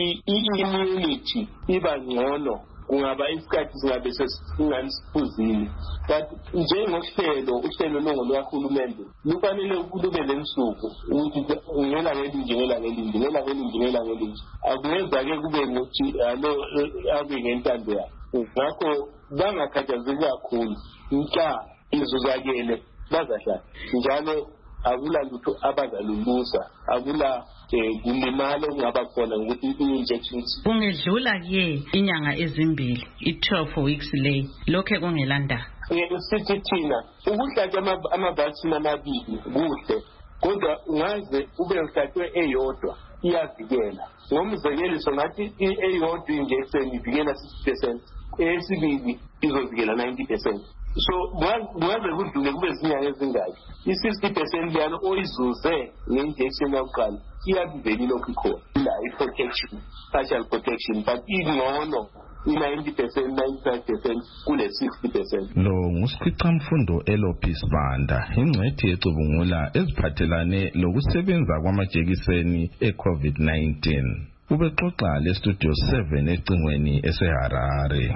i-immunity iba ngcono kungaba isikhathi singabe sesinganiphuzile. But njengohlelo uhlelo longolwahulumende lufanele ukube lensuku ukuthi ngela ngelinje ngela ngelinje ngela ngelinje ngela ngelinje akungeza-ke kube ngukuthi alo abe ngentando yakhe. Ngakho bangakhathazeki kakhulu mhla izuzakele bazahlala njalo akula lutho abazalulusa akula kulimala okungaba khona ngokuthi i-injections kungedlula ke inyanga ezimbili i-twelve weeks lay lokho kungelanda sithi thina ukuhlatshwa ama-vaccine amabili kuhle kodwa ungaze ube uhlatshwe eyodwa iyavikela. Ngomzekeliso ngathi eyodwa injection ivikela sixty percent eyesibili izovikela ninety percent. So kungaze kudlule kube zinyanga ezingaki i-sixty percent yalo oyizuze nge-injection yokuqala iyabivela ilokhu ikhona la i-protection partial protection but ingcono i-ninety percent ninety-five percent kule sixty percent. Lo ngusikhicamfundo Elopis Banda ingcwethi ecubungula eziphathelane lokusebenza kwamajekiseni e-COVID nineteen. Ubexoxa le studio seven ecingweni eseHarare.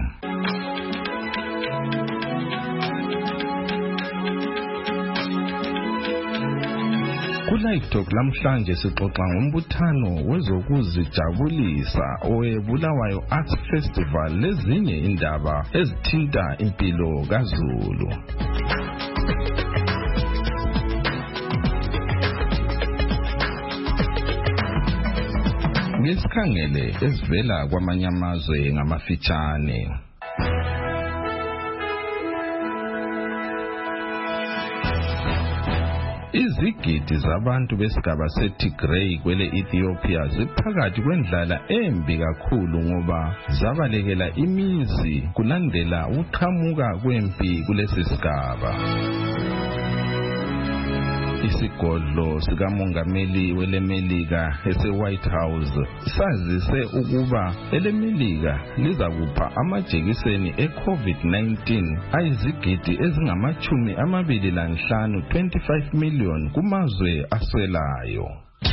Kulayitok lamhlanje sixoxa ngombuthano wezokuzijabulisa owebulawayo Arts Festival lezinye indaba ezithinta impilo kaZulu. Ngesikhangele ezivela kwamanye amazwe ngamafitshane. Izigidi zabantu besigaba seTigray kwele Ethiopia ziphakathi kwendlala embi kakhulu ngoba zabalekela imizi kulandela uqhamuka kwempi kulesi sigaba. Isigodlo sikamongameli welemelika ese-White House sazise ukuba elemelika liza kupha amajekiseni e-COVID nineteen ayizigidi ezingamachumi amabili lanhlanu twenty-five million kumazwe aswelayo.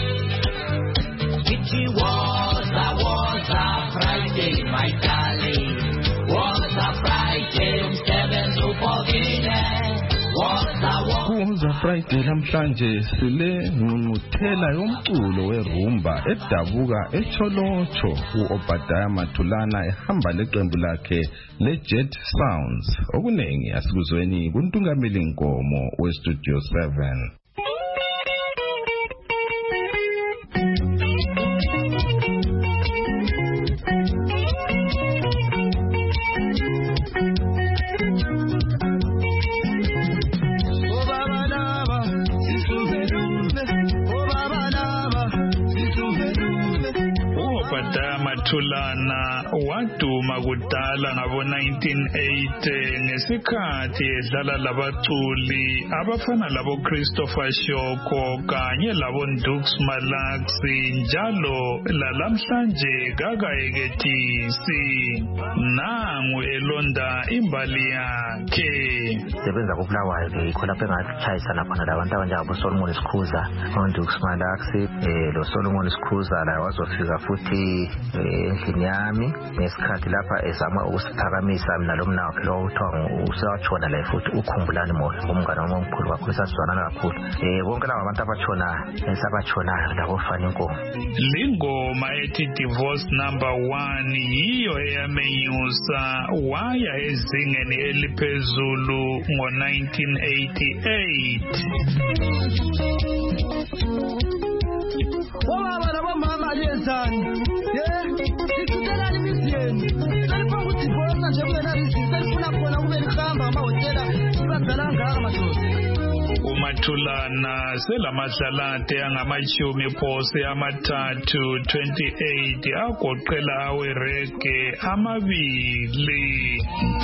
It was a was a Friday, my darling. Was a Friday, umsebenzi upokile. Kuza Friday namhlanje sile ngumuthela yomculo werumba edabuka eCholocho uObadiah Mathulana ehamba leqembu lakhe leJet Sounds. Okunengi asikuzweni kuntungameli Nkomo weStudio seven. Mathulana waduma kudala ngabo nineteen eighty ngesikhathi edlala labaculi abafana labo Christopher Shoko kanye labo Ndux Malaxi njalo lalamhlanje kakayekethisi nangu elonda imbali yakhe. Sebenza kubulawayo ke khona lapha engathayisana khona labantu abanjengabo Solomon Sikhuza, Ndux Malaxi, eh lo Solomon Sikhuza la wazofika futhi endlini yami ngesikhathi lapha ezama ukusiphakamisa mina lo mna wakhe lo uthiwa usatshona la futhi ukhumbulani moya umngane wami omkhulu kakhulu sasizwana kakhulu eh bonke laba abantu abatshona esabatshona labo fana inkomo. Lingoma ethi Divorce number one yiyo eyamenyusa waya ezingeni eliphezulu ngo nineteen eighty-eight. obaba nabomama liyenzani ye sicela limiziyeni selifuna ukuthi ibhosa nje kube nalisi selifuna khona kube lihamba amahotela sibadala ngaka madoda. uMathulana selamadlalate angamashumi phose amathathu twenty-eight agoqela awerege amabili.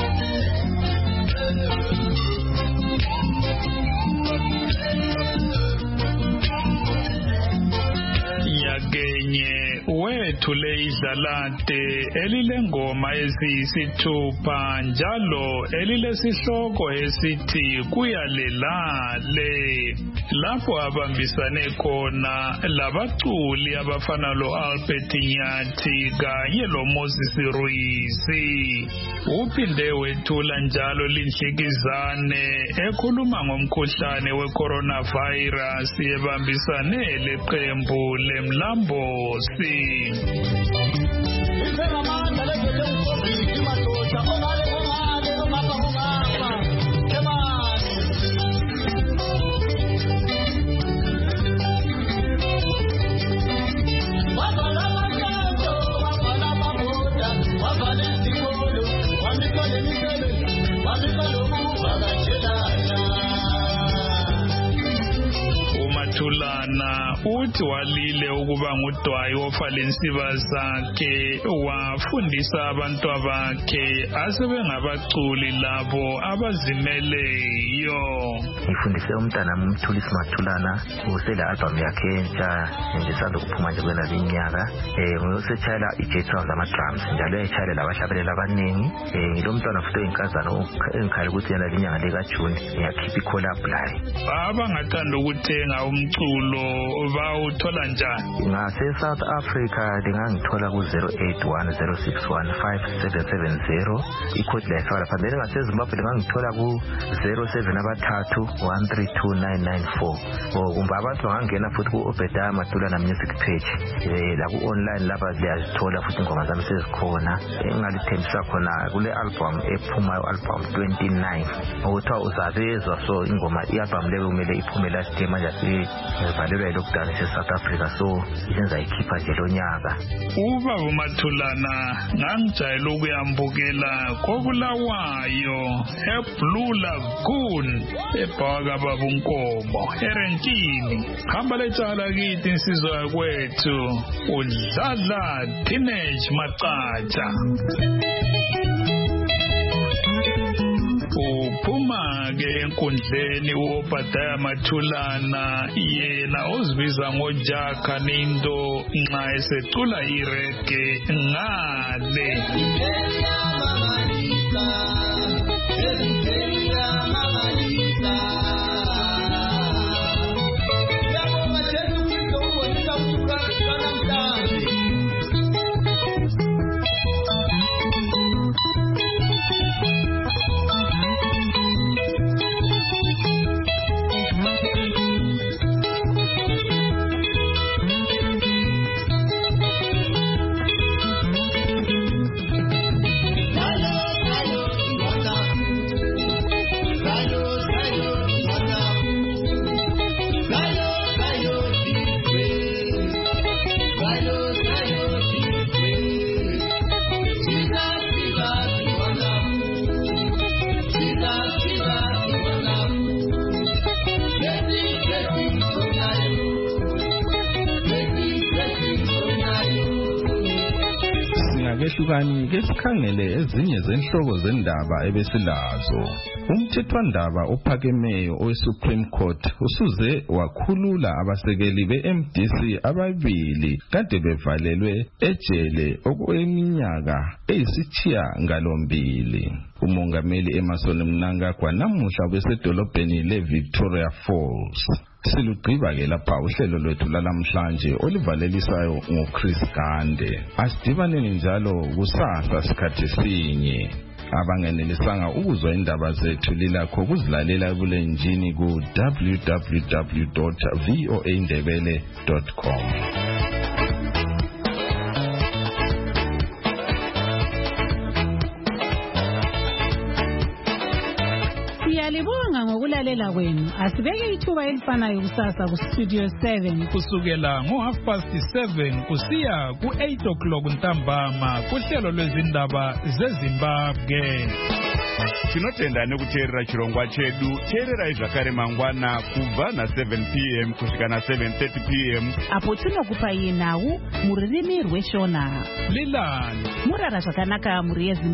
Nyakenye wethule idlalate elilengoma eziyisithupha njalo elilesihloko esithi kuyalelale, lapho abambisane khona labaculi abafana lo Albert Nyathi kanye lo Moses Ruyisi. Uphinde wethula njalo Linhlekizane ekhuluma ngomkhuhlane we-coronavirus ebambisane leqembu leMlambosi. uMathulana uthi walile ukuba ngudwayi ofala insiba zakhe, wafundisa abantu bakhe asebengabaculi labo abazimeleyo. Ngifundise umntana uMthulisi Mathulana usela album yakhe entsha ngisanda kuphuma nje kwena linyaka, eh ngiyosechayela ijetha zama-drums njalo echayela labahlabeleli abaningi. Eh ngilo mntwana futhi oyinkazana engikhaya ukuthi yena linyanga likaJune ngiyakhipha i-collab laye. Abangathanda ukuthenga umculo bawuthola njani? Ngase South Africa ndingangithola ku zero eight one zero six one five seven seven zero, ikhodi la ifaka lapha. Bese ngase Zimbabwe ndingangithola ku zero seven abathathu one three two nine nine four. Kumbe abantu bangangena futhi ku Obedaya Mathulana music page, eh la ku online lapha ziyazithola futhi ingoma zami sezikhona. Engalithembisa khona kule album ephuma album twenty-nine okuthiwa uzabezwa. So ingoma i-album leyo kumele iphume last year, manje sivalelwa yi-lockdown se-South Africa, so isenza ikhipha nje lo nyaka. Ubaba uMathulana ngangijayela ukuyambukela koBulawayo eBlue Lagoon ebhaka baba uNkomo erenkini. Hamba lecala kithi insizwa yakwethu uDladla Teenage Macatsha. Uphuma-ke enkundleni u-Obadiah Mathulana yena ozibiza ngoJaka Nindo nxa esecula irege ngale. Hlukani ke sikhangele ezinye zenhloko zendaba ebesilazo. Umthethwandaba ophakemeyo oweSupreme Court usuze wakhulula abasekeli be-M D C ababili kade bevalelwe ejele okweminyaka eyisithiya ngalombili. Umongameli Emmerson Mnangagwa namuhla besedolobheni leVictoria Falls. Silugqiba ke lapha uhlelo lwethu lalamhlanje olivalelisayo ngoChris Gande. Asidibane njalo kusasa sikhathi sinye. Abangenelisanga ukuzwa indaba zethu lilakho kuzilalela kulenjini ku w w w dot voa ndebele dot com. Siyalibonga ngokulalela kwenu. Asibeke ithuba elifanayo kusasa ku Studio seven. Kusukela ngo half past seven kusiya ku eight o'clock ntambama kuhlelo lwezindaba zeZimbabwe. Tinotenda nekuteerera chirongwa chedu. Teererai zvakare mangwana kubva na seven p m kusvika na seven thirty p m apo tinokupai nhau mururimi rweshona. Lilani Murara zvakanaka muri